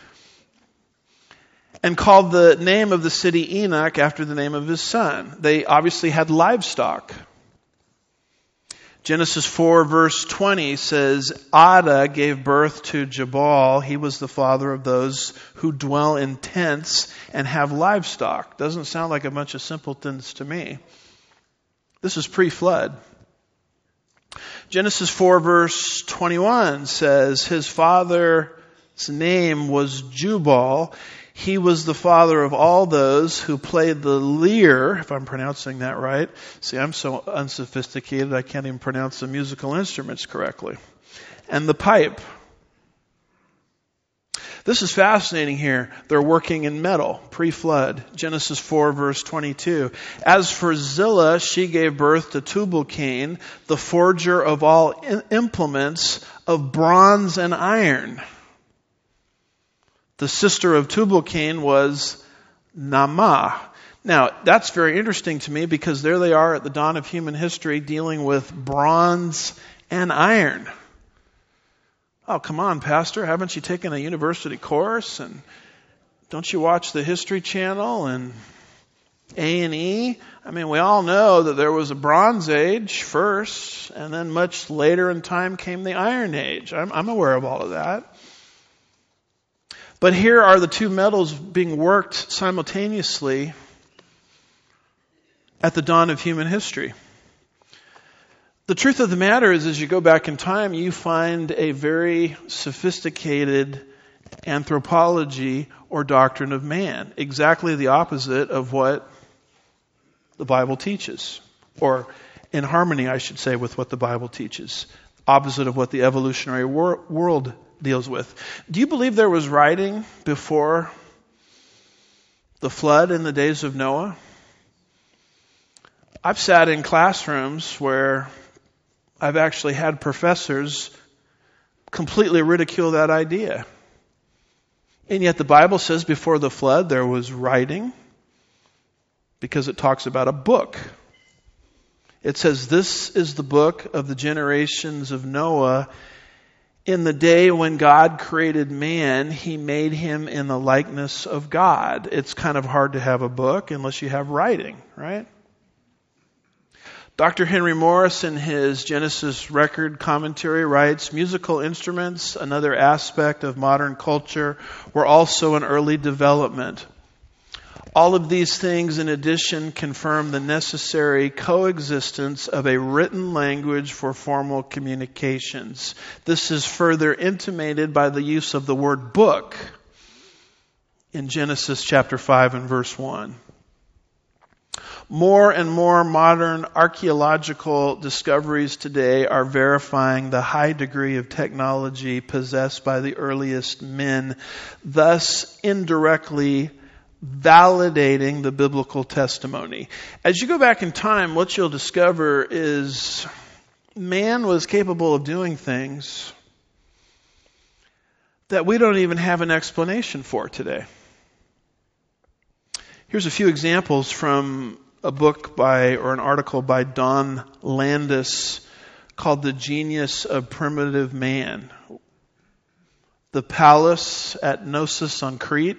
And called the name of the city Enoch after the name of his son. They obviously had livestock. Genesis 4 verse 20 says, Adah gave birth to Jabal. He was the father of those who dwell in tents and have livestock. Doesn't sound like a bunch of simpletons to me. This is pre-flood. Genesis 4 verse 21 says, his father's name was Jubal. He was the father of all those who played the lyre, if I'm pronouncing that right. See, I'm so unsophisticated, I can't even pronounce the musical instruments correctly. And the pipe. This is fascinating here. They're working in metal, pre-flood. Genesis 4, verse 22. As for Zillah, she gave birth to Tubal-Cain, the forger of all implements of bronze and iron. The sister of Tubal-Cain was Naamah. Now, that's very interesting to me because there they are at the dawn of human history dealing with bronze and iron. Oh, come on, Pastor. Haven't you taken a university course? And don't you watch the History Channel and A&E? I mean, we all know that there was a Bronze Age first, and then much later in time came the Iron Age. I'm aware of all of that. But here are the two metals being worked simultaneously at the dawn of human history. The truth of the matter is, as you go back in time, you find a very sophisticated anthropology or doctrine of man, exactly the opposite of what the Bible teaches, or in harmony, I should say, with what the Bible teaches, opposite of what the evolutionary world deals with. Do you believe there was writing before the flood in the days of Noah? I've sat in classrooms where I've actually had professors completely ridicule that idea. And yet the Bible says before the flood there was writing because it talks about a book. It says this is the book of the generations of Noah. In the day when God created man, He made him in the likeness of God. It's kind of hard to have a book unless you have writing, right? Dr. Henry Morris, in his Genesis record commentary, writes, musical instruments, another aspect of modern culture, were also an early development. All of these things, in addition, confirm the necessary coexistence of a written language for formal communications. This is further intimated by the use of the word book in Genesis chapter 5 and verse 1. More and more modern archaeological discoveries today are verifying the high degree of technology possessed by the earliest men, thus indirectly validating the biblical testimony. As you go back in time, what you'll discover is man was capable of doing things that we don't even have an explanation for today. Here's a few examples from a book or an article by Don Landis called The Genius of Primitive Man. The palace at Knossos on Crete,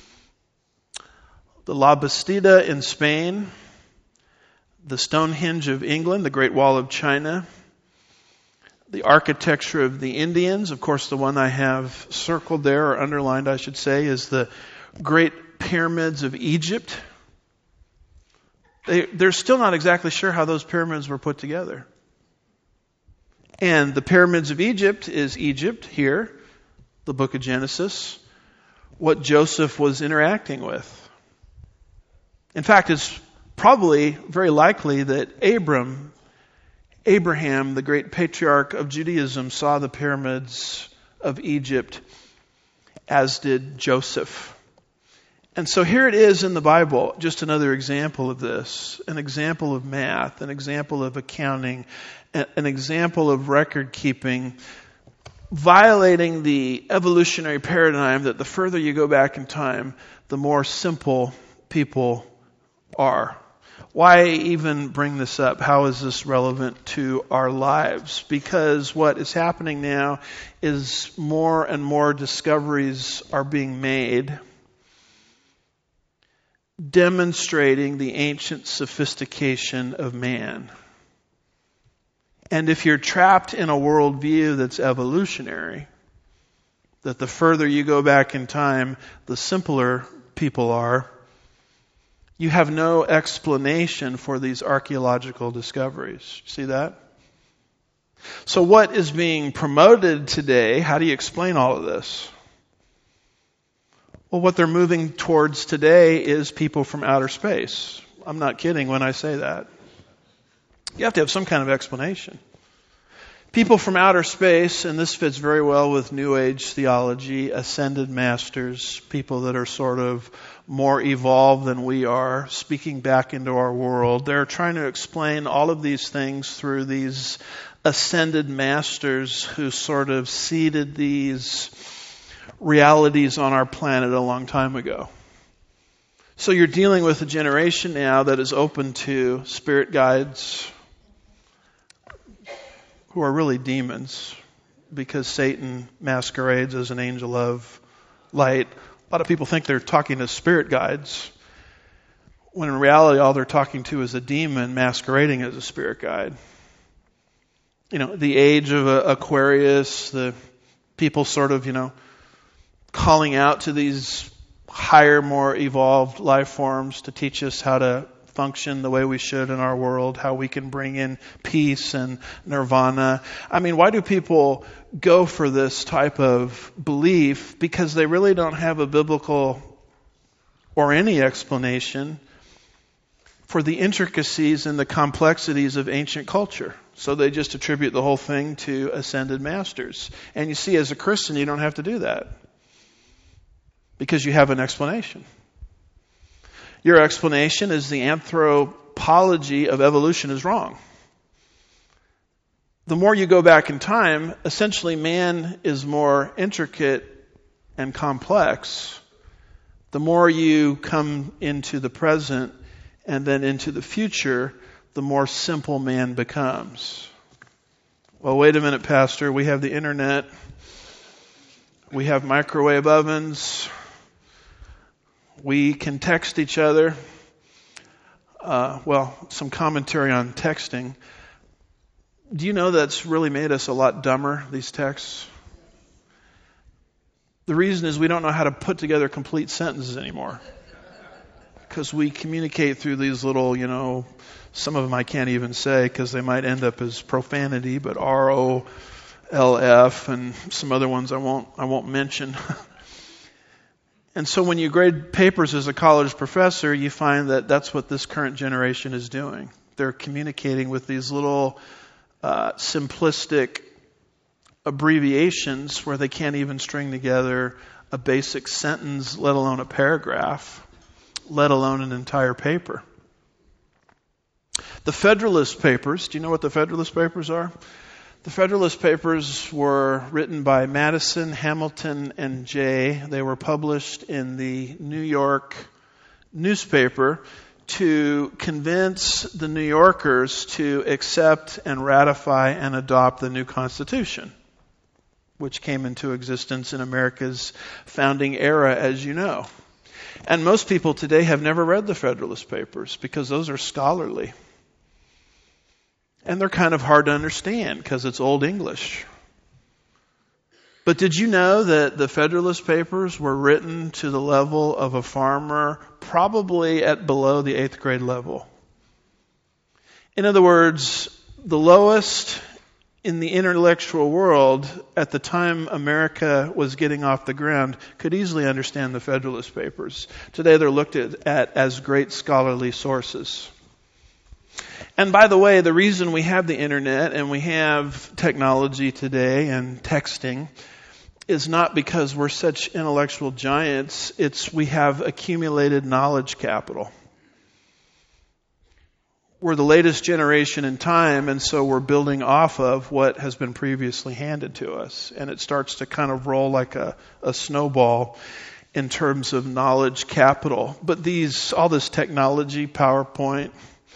the La Bastida in Spain, the Stonehenge of England, the Great Wall of China, the architecture of the Indians. Of course, the one I have circled there, or underlined, I should say, is the Great Pyramids of Egypt. They're still not exactly sure how those pyramids were put together. And the pyramids of Egypt is Egypt here, the book of Genesis, what Joseph was interacting with. In fact, it's probably very likely that Abraham, the great patriarch of Judaism, saw the pyramids of Egypt, as did Joseph. And so here it is in the Bible, just another example of this, an example of math, an example of accounting, an example of record keeping, violating the evolutionary paradigm that the further you go back in time, the more simple people are. Why even bring this up? How is this relevant to our lives? Because what is happening now is more and more discoveries are being made demonstrating the ancient sophistication of man. And if you're trapped in a worldview that's evolutionary, that the further you go back in time, the simpler people are, you have no explanation for these archaeological discoveries. See that? So what is being promoted today? How do you explain all of this? Well, what they're moving towards today is people from outer space. I'm not kidding when I say that. You have to have some kind of explanation. People from outer space, and this fits very well with New Age theology, ascended masters, people that are sort of more evolved than we are, speaking back into our world. They're trying to explain all of these things through these ascended masters who sort of seeded these realities on our planet a long time ago. So you're dealing with a generation now that is open to spirit guides, who are really demons, because Satan masquerades as an angel of light. A lot of people think they're talking to spirit guides, when in reality all they're talking to is a demon masquerading as a spirit guide. You know, the age of Aquarius, the people sort of, calling out to these higher, more evolved life forms to teach us how to function the way we should in our world, how we can bring in peace and nirvana. I mean, why do people go for this type of belief? Because they really don't have a biblical or any explanation for the intricacies and the complexities of ancient culture. So they just attribute the whole thing to ascended masters. And you see, as a Christian, you don't have to do that, because you have an explanation. Your explanation is the anthropology of evolution is wrong. The more you go back in time, essentially man is more intricate and complex. The more you come into the present and then into the future, the more simple man becomes. Well, wait a minute, Pastor. We have the internet. We have microwave ovens. We can text each other. Some commentary on texting. Do you know that's really made us a lot dumber, these texts? The reason is we don't know how to put together complete sentences anymore. Because we communicate through these little, some of them I can't even say because they might end up as profanity, but ROLF and some other ones I won't mention. And so when you grade papers as a college professor, you find that that's what this current generation is doing. They're communicating with these little simplistic abbreviations where they can't even string together a basic sentence, let alone a paragraph, let alone an entire paper. The Federalist Papers, do you know what the Federalist Papers are? The Federalist Papers were written by Madison, Hamilton, and Jay. They were published in the New York newspaper to convince the New Yorkers to accept and ratify and adopt the new Constitution, which came into existence in America's founding era, as you know. And most people today have never read the Federalist Papers because those are scholarly. And they're kind of hard to understand because it's Old English. But did you know that the Federalist Papers were written to the level of a farmer, probably at below the 8th grade level? In other words, the lowest in the intellectual world at the time America was getting off the ground could easily understand the Federalist Papers. Today they're looked at as great scholarly sources. And by the way, the reason we have the internet and we have technology today and texting is not because we're such intellectual giants. It's we have accumulated knowledge capital. We're the latest generation in time, and so we're building off of what has been previously handed to us. And it starts to kind of roll like a snowball in terms of knowledge capital. But all this technology, PowerPoint,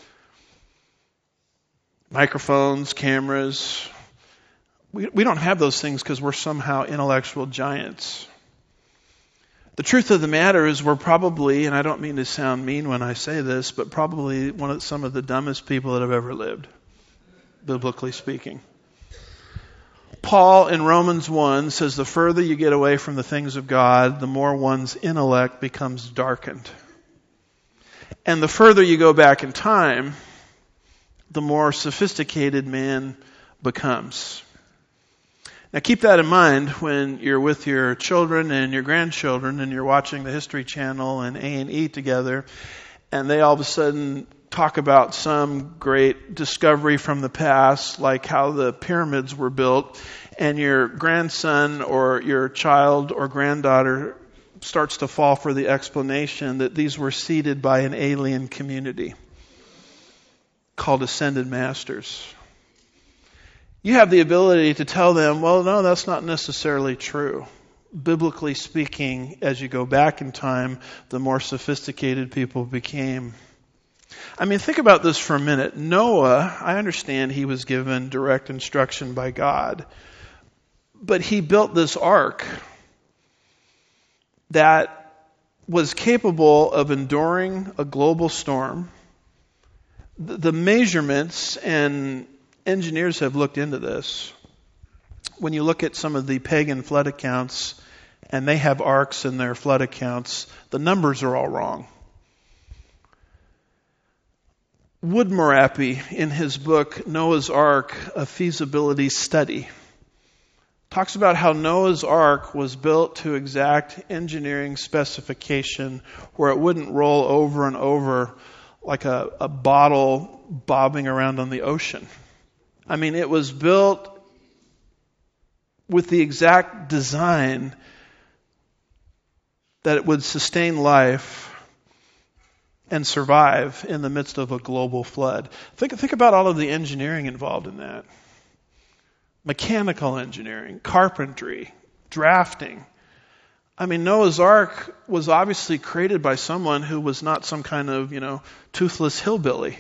microphones, cameras, we don't have those things because we're somehow intellectual giants. The truth of the matter is we're probably, and I don't mean to sound mean when I say this, but probably some of the dumbest people that have ever lived, biblically speaking. Paul in Romans 1 says the further you get away from the things of God, the more one's intellect becomes darkened. And the further you go back in time, the more sophisticated man becomes. Now keep that in mind when you're with your children and your grandchildren and you're watching the History Channel and A&E together, and they all of a sudden talk about some great discovery from the past, like how the pyramids were built, and your grandson or your child or granddaughter starts to fall for the explanation that these were seeded by an alien community called Ascended Masters. You have the ability to tell them, well, no, that's not necessarily true. Biblically speaking, as you go back in time, the more sophisticated people became. I mean, think about this for a minute. Noah, I understand he was given direct instruction by God, but he built this ark that was capable of enduring a global storm. The measurements, and engineers have looked into this. When you look at some of the pagan flood accounts, and they have arks in their flood accounts, the numbers are all wrong. Woodmorappy, in his book Noah's Ark, A Feasibility Study, talks about how Noah's Ark was built to exact engineering specification where it wouldn't roll over and over like a bottle bobbing around on the ocean. I mean, it was built with the exact design that it would sustain life and survive in the midst of a global flood. Think about all of the engineering involved in that. Mechanical engineering, carpentry, drafting. I mean, Noah's Ark was obviously created by someone who was not some kind of, toothless hillbilly.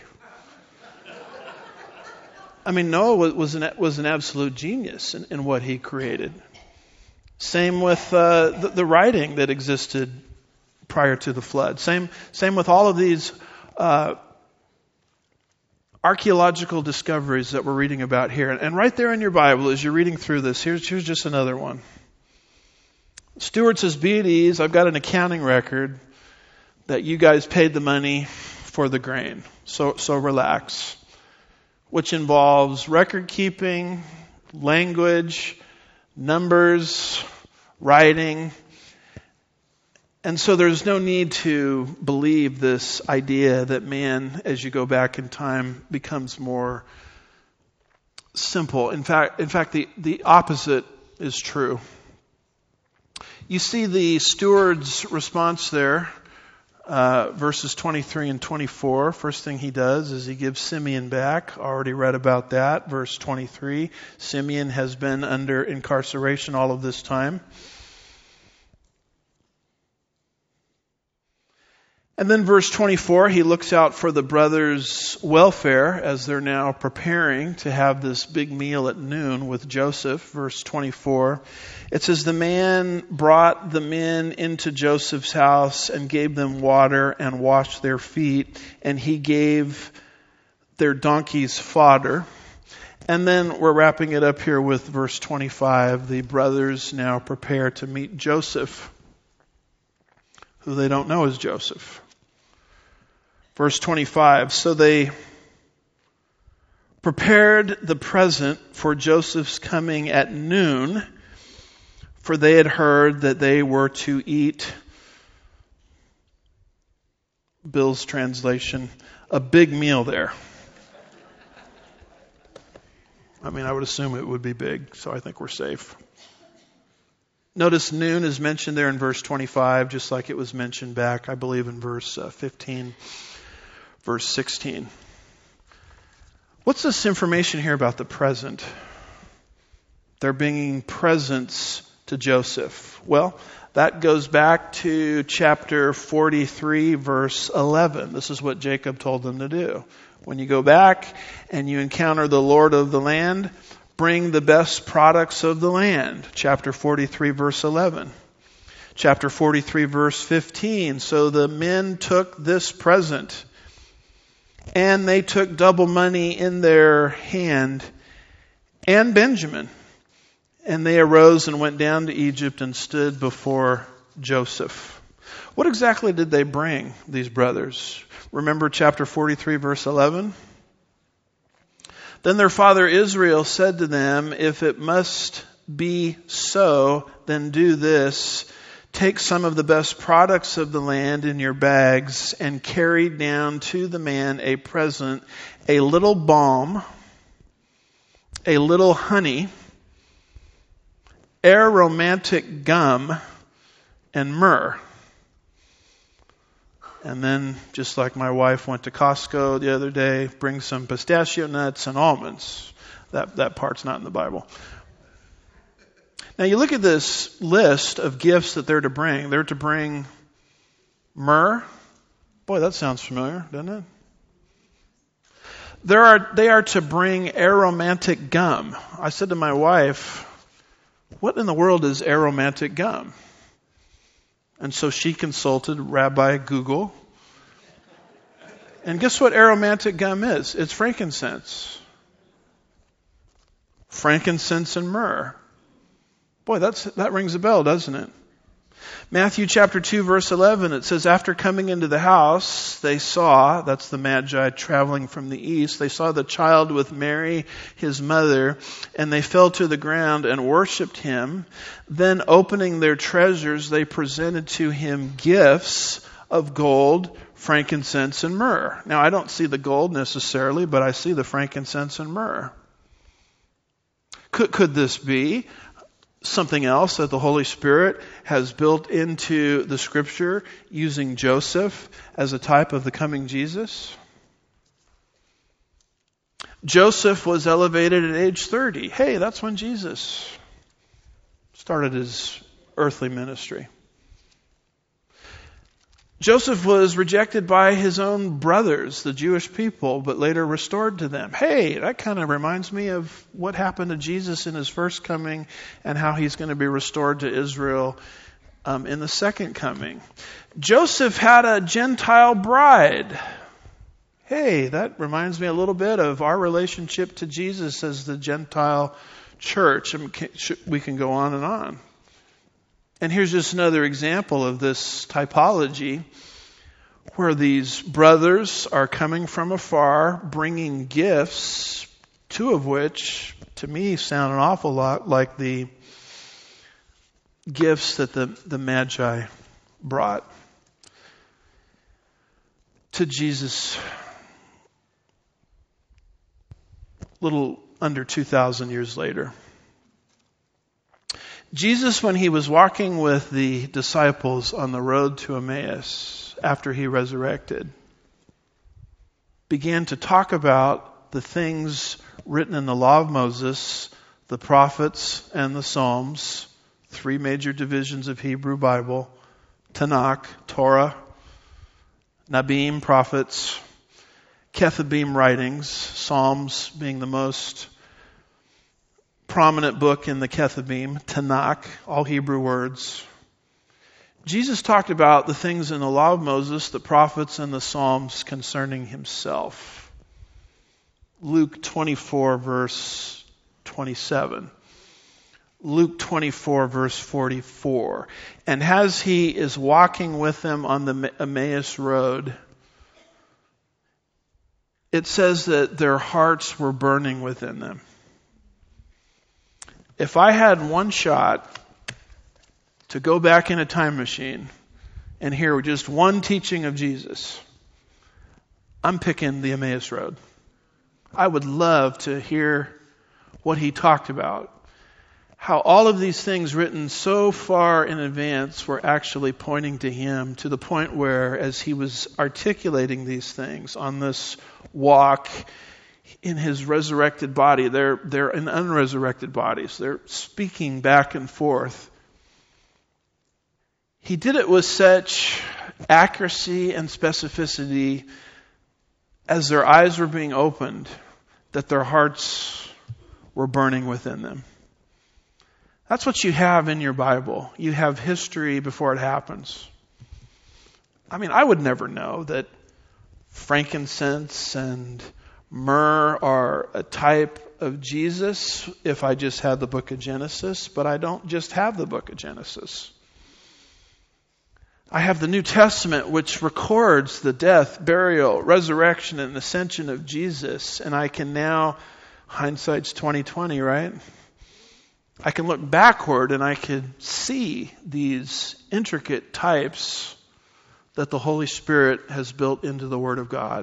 I mean, Noah was an absolute genius in what he created. Same with the writing that existed prior to the flood. Same with all of these archaeological discoveries that we're reading about here. And right there in your Bible, as you're reading through this, here's just another one. Stewart's Beatties, I've got an accounting record that you guys paid the money for the grain. So relax. Which involves record keeping, language, numbers, writing. And so there's no need to believe this idea that man, as you go back in time, becomes more simple. In fact, the opposite is true. You see the steward's response there, verses 23 and 24. First thing he does is he gives Simeon back. Already read about that. Verse 23, Simeon has been under incarceration all of this time. And then verse 24, he looks out for the brothers' welfare as they're now preparing to have this big meal at noon with Joseph. Verse 24, it says, the man brought the men into Joseph's house and gave them water and washed their feet, and he gave their donkeys fodder. And then we're wrapping it up here with verse 25. The brothers now prepare to meet Joseph, who they don't know is Joseph. Verse 25, so they prepared the present for Joseph's coming at noon, for they had heard that they were to eat, Bill's translation, a big meal there. I mean, I would assume it would be big, so I think we're safe. Notice noon is mentioned there in verse 25, just like it was mentioned back, I believe, in verse 15. Verse 16. What's this information here about the present? They're bringing presents to Joseph. Well, that goes back to chapter 43, verse 11. This is what Jacob told them to do. When you go back and you encounter the Lord of the land, bring the best products of the land. Chapter 43, verse 11. Chapter 43, verse 15. So the men took this present, and they took double money in their hand, and Benjamin. And they arose and went down to Egypt and stood before Joseph. What exactly did they bring, these brothers? Remember chapter 43, verse 11? Then their father Israel said to them, if it must be so, then do this. Take some of the best products of the land in your bags and carry down to the man a present, a little balm, a little honey, aromatic gum, and myrrh. And then, just like my wife went to Costco the other day, bring some pistachio nuts and almonds. That part's not in the Bible. Now you look at this list of gifts that they're to bring. They're to bring myrrh. Boy, that sounds familiar, doesn't it? They are to bring aromatic gum. I said to my wife, what in the world is aromatic gum? And so she consulted Rabbi Google. And guess what aromatic gum is? It's frankincense. Frankincense and myrrh. Boy, that rings a bell, doesn't it? Matthew chapter 2, verse 11, it says, after coming into the house, they saw, that's the Magi traveling from the east, they saw the child with Mary, his mother, and they fell to the ground and worshipped him. Then opening their treasures, they presented to him gifts of gold, frankincense, and myrrh. Now, I don't see the gold necessarily, but I see the frankincense and myrrh. Could this be something else that the Holy Spirit has built into the Scripture using Joseph as a type of the coming Jesus? Joseph was elevated at age 30. Hey, that's when Jesus started his earthly ministry. Joseph was rejected by his own brothers, the Jewish people, but later restored to them. Hey, that kind of reminds me of what happened to Jesus in his first coming and how he's going to be restored to Israel in the second coming. Joseph had a Gentile bride. Hey, that reminds me a little bit of our relationship to Jesus as the Gentile church. We can go on and on. And here's just another example of this typology where these brothers are coming from afar, bringing gifts, two of which, to me, sound an awful lot like the gifts that the Magi brought to Jesus little under 2,000 years later. Jesus, when he was walking with the disciples on the road to Emmaus after he resurrected, began to talk about the things written in the law of Moses, the prophets, and the Psalms, three major divisions of Hebrew Bible, Tanakh, Torah, Nabim, prophets, Ketubim, writings, Psalms being the most prominent book in the Ketubim, Tanakh, all Hebrew words. Jesus talked about the things in the law of Moses, the prophets, and the Psalms concerning himself. Luke 24, verse 27. Luke 24, verse 44. And as he is walking with them on the Emmaus road, it says that their hearts were burning within them. If I had one shot to go back in a time machine and hear just one teaching of Jesus, I'm picking the Emmaus Road. I would love to hear what he talked about. How all of these things written so far in advance were actually pointing to him, to the point where, as he was articulating these things on this walk in his resurrected body, they're in unresurrected bodies. They're speaking back and forth. He did it with such accuracy and specificity as their eyes were being opened that their hearts were burning within them. That's what you have in your Bible. You have history before it happens. I mean, I would never know that frankincense and myrrh are a type of Jesus if I just had the book of Genesis, but I don't just have the book of Genesis. I have the New Testament, which records the death, burial, resurrection, and ascension of Jesus, and I can now, hindsight's 20/20, right? I can look backward and I could see these intricate types that the Holy Spirit has built into the Word of God.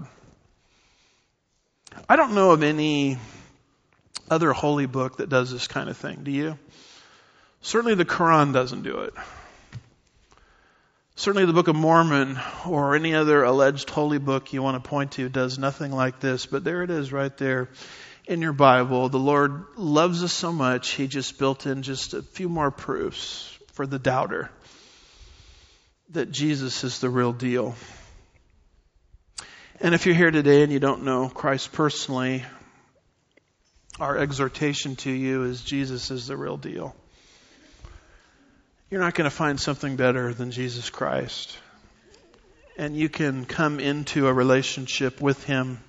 I don't know of any other holy book that does this kind of thing. Do you? Certainly the Quran doesn't do it. Certainly the Book of Mormon or any other alleged holy book you want to point to does nothing like this. But there it is right there in your Bible. The Lord loves us so much, He just built in just a few more proofs for the doubter that Jesus is the real deal. And if you're here today and you don't know Christ personally, our exhortation to you is Jesus is the real deal. You're not going to find something better than Jesus Christ. And you can come into a relationship with Him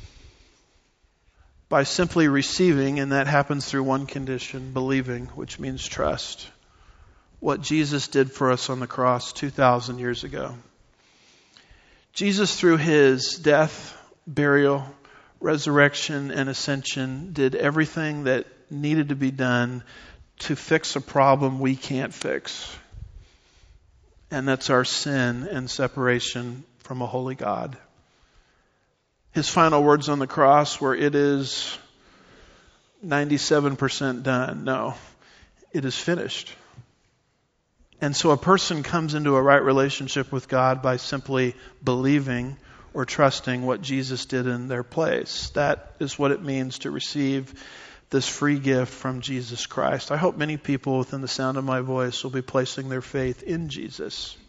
by simply receiving, and that happens through one condition, believing, which means trust, what Jesus did for us on the cross 2,000 years ago. Jesus, through His death, burial, resurrection, and ascension, did everything that needed to be done to fix a problem we can't fix. And that's our sin and separation from a holy God. His final words on the cross were, "It is 97% done." No, it is finished. And so a person comes into a right relationship with God by simply believing or trusting what Jesus did in their place. That is what it means to receive this free gift from Jesus Christ. I hope many people within the sound of my voice will be placing their faith in Jesus.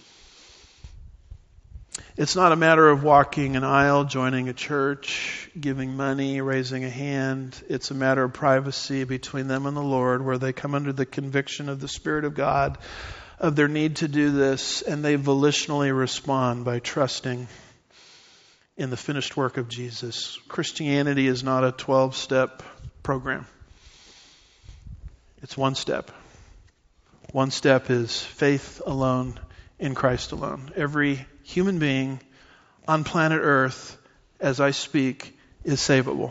It's not a matter of walking an aisle, joining a church, giving money, raising a hand. It's a matter of privacy between them and the Lord, where they come under the conviction of the Spirit of God of their need to do this, and they volitionally respond by trusting in the finished work of Jesus. Christianity is not a 12-step program. It's one step. One step is faith alone in Christ alone. Every human being on planet Earth, as I speak, is savable.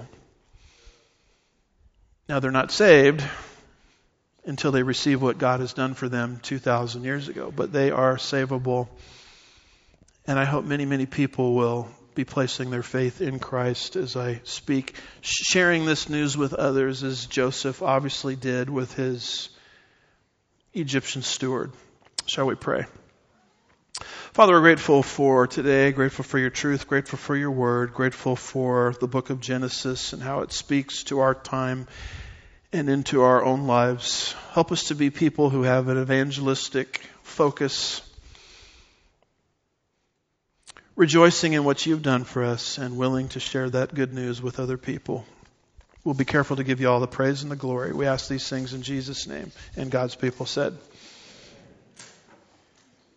Now, they're not saved until they receive what God has done for them 2,000 years ago, but they are savable. And I hope many, many people will be placing their faith in Christ as I speak, sharing this news with others, as Joseph obviously did with his Egyptian steward. Shall we pray? Father, we're grateful for today, grateful for your truth, grateful for your word, grateful for the book of Genesis and how it speaks to our time and into our own lives. Help us to be people who have an evangelistic focus, rejoicing in what you've done for us and willing to share that good news with other people. We'll be careful to give you all the praise and the glory. We ask these things in Jesus' name. And God's people said,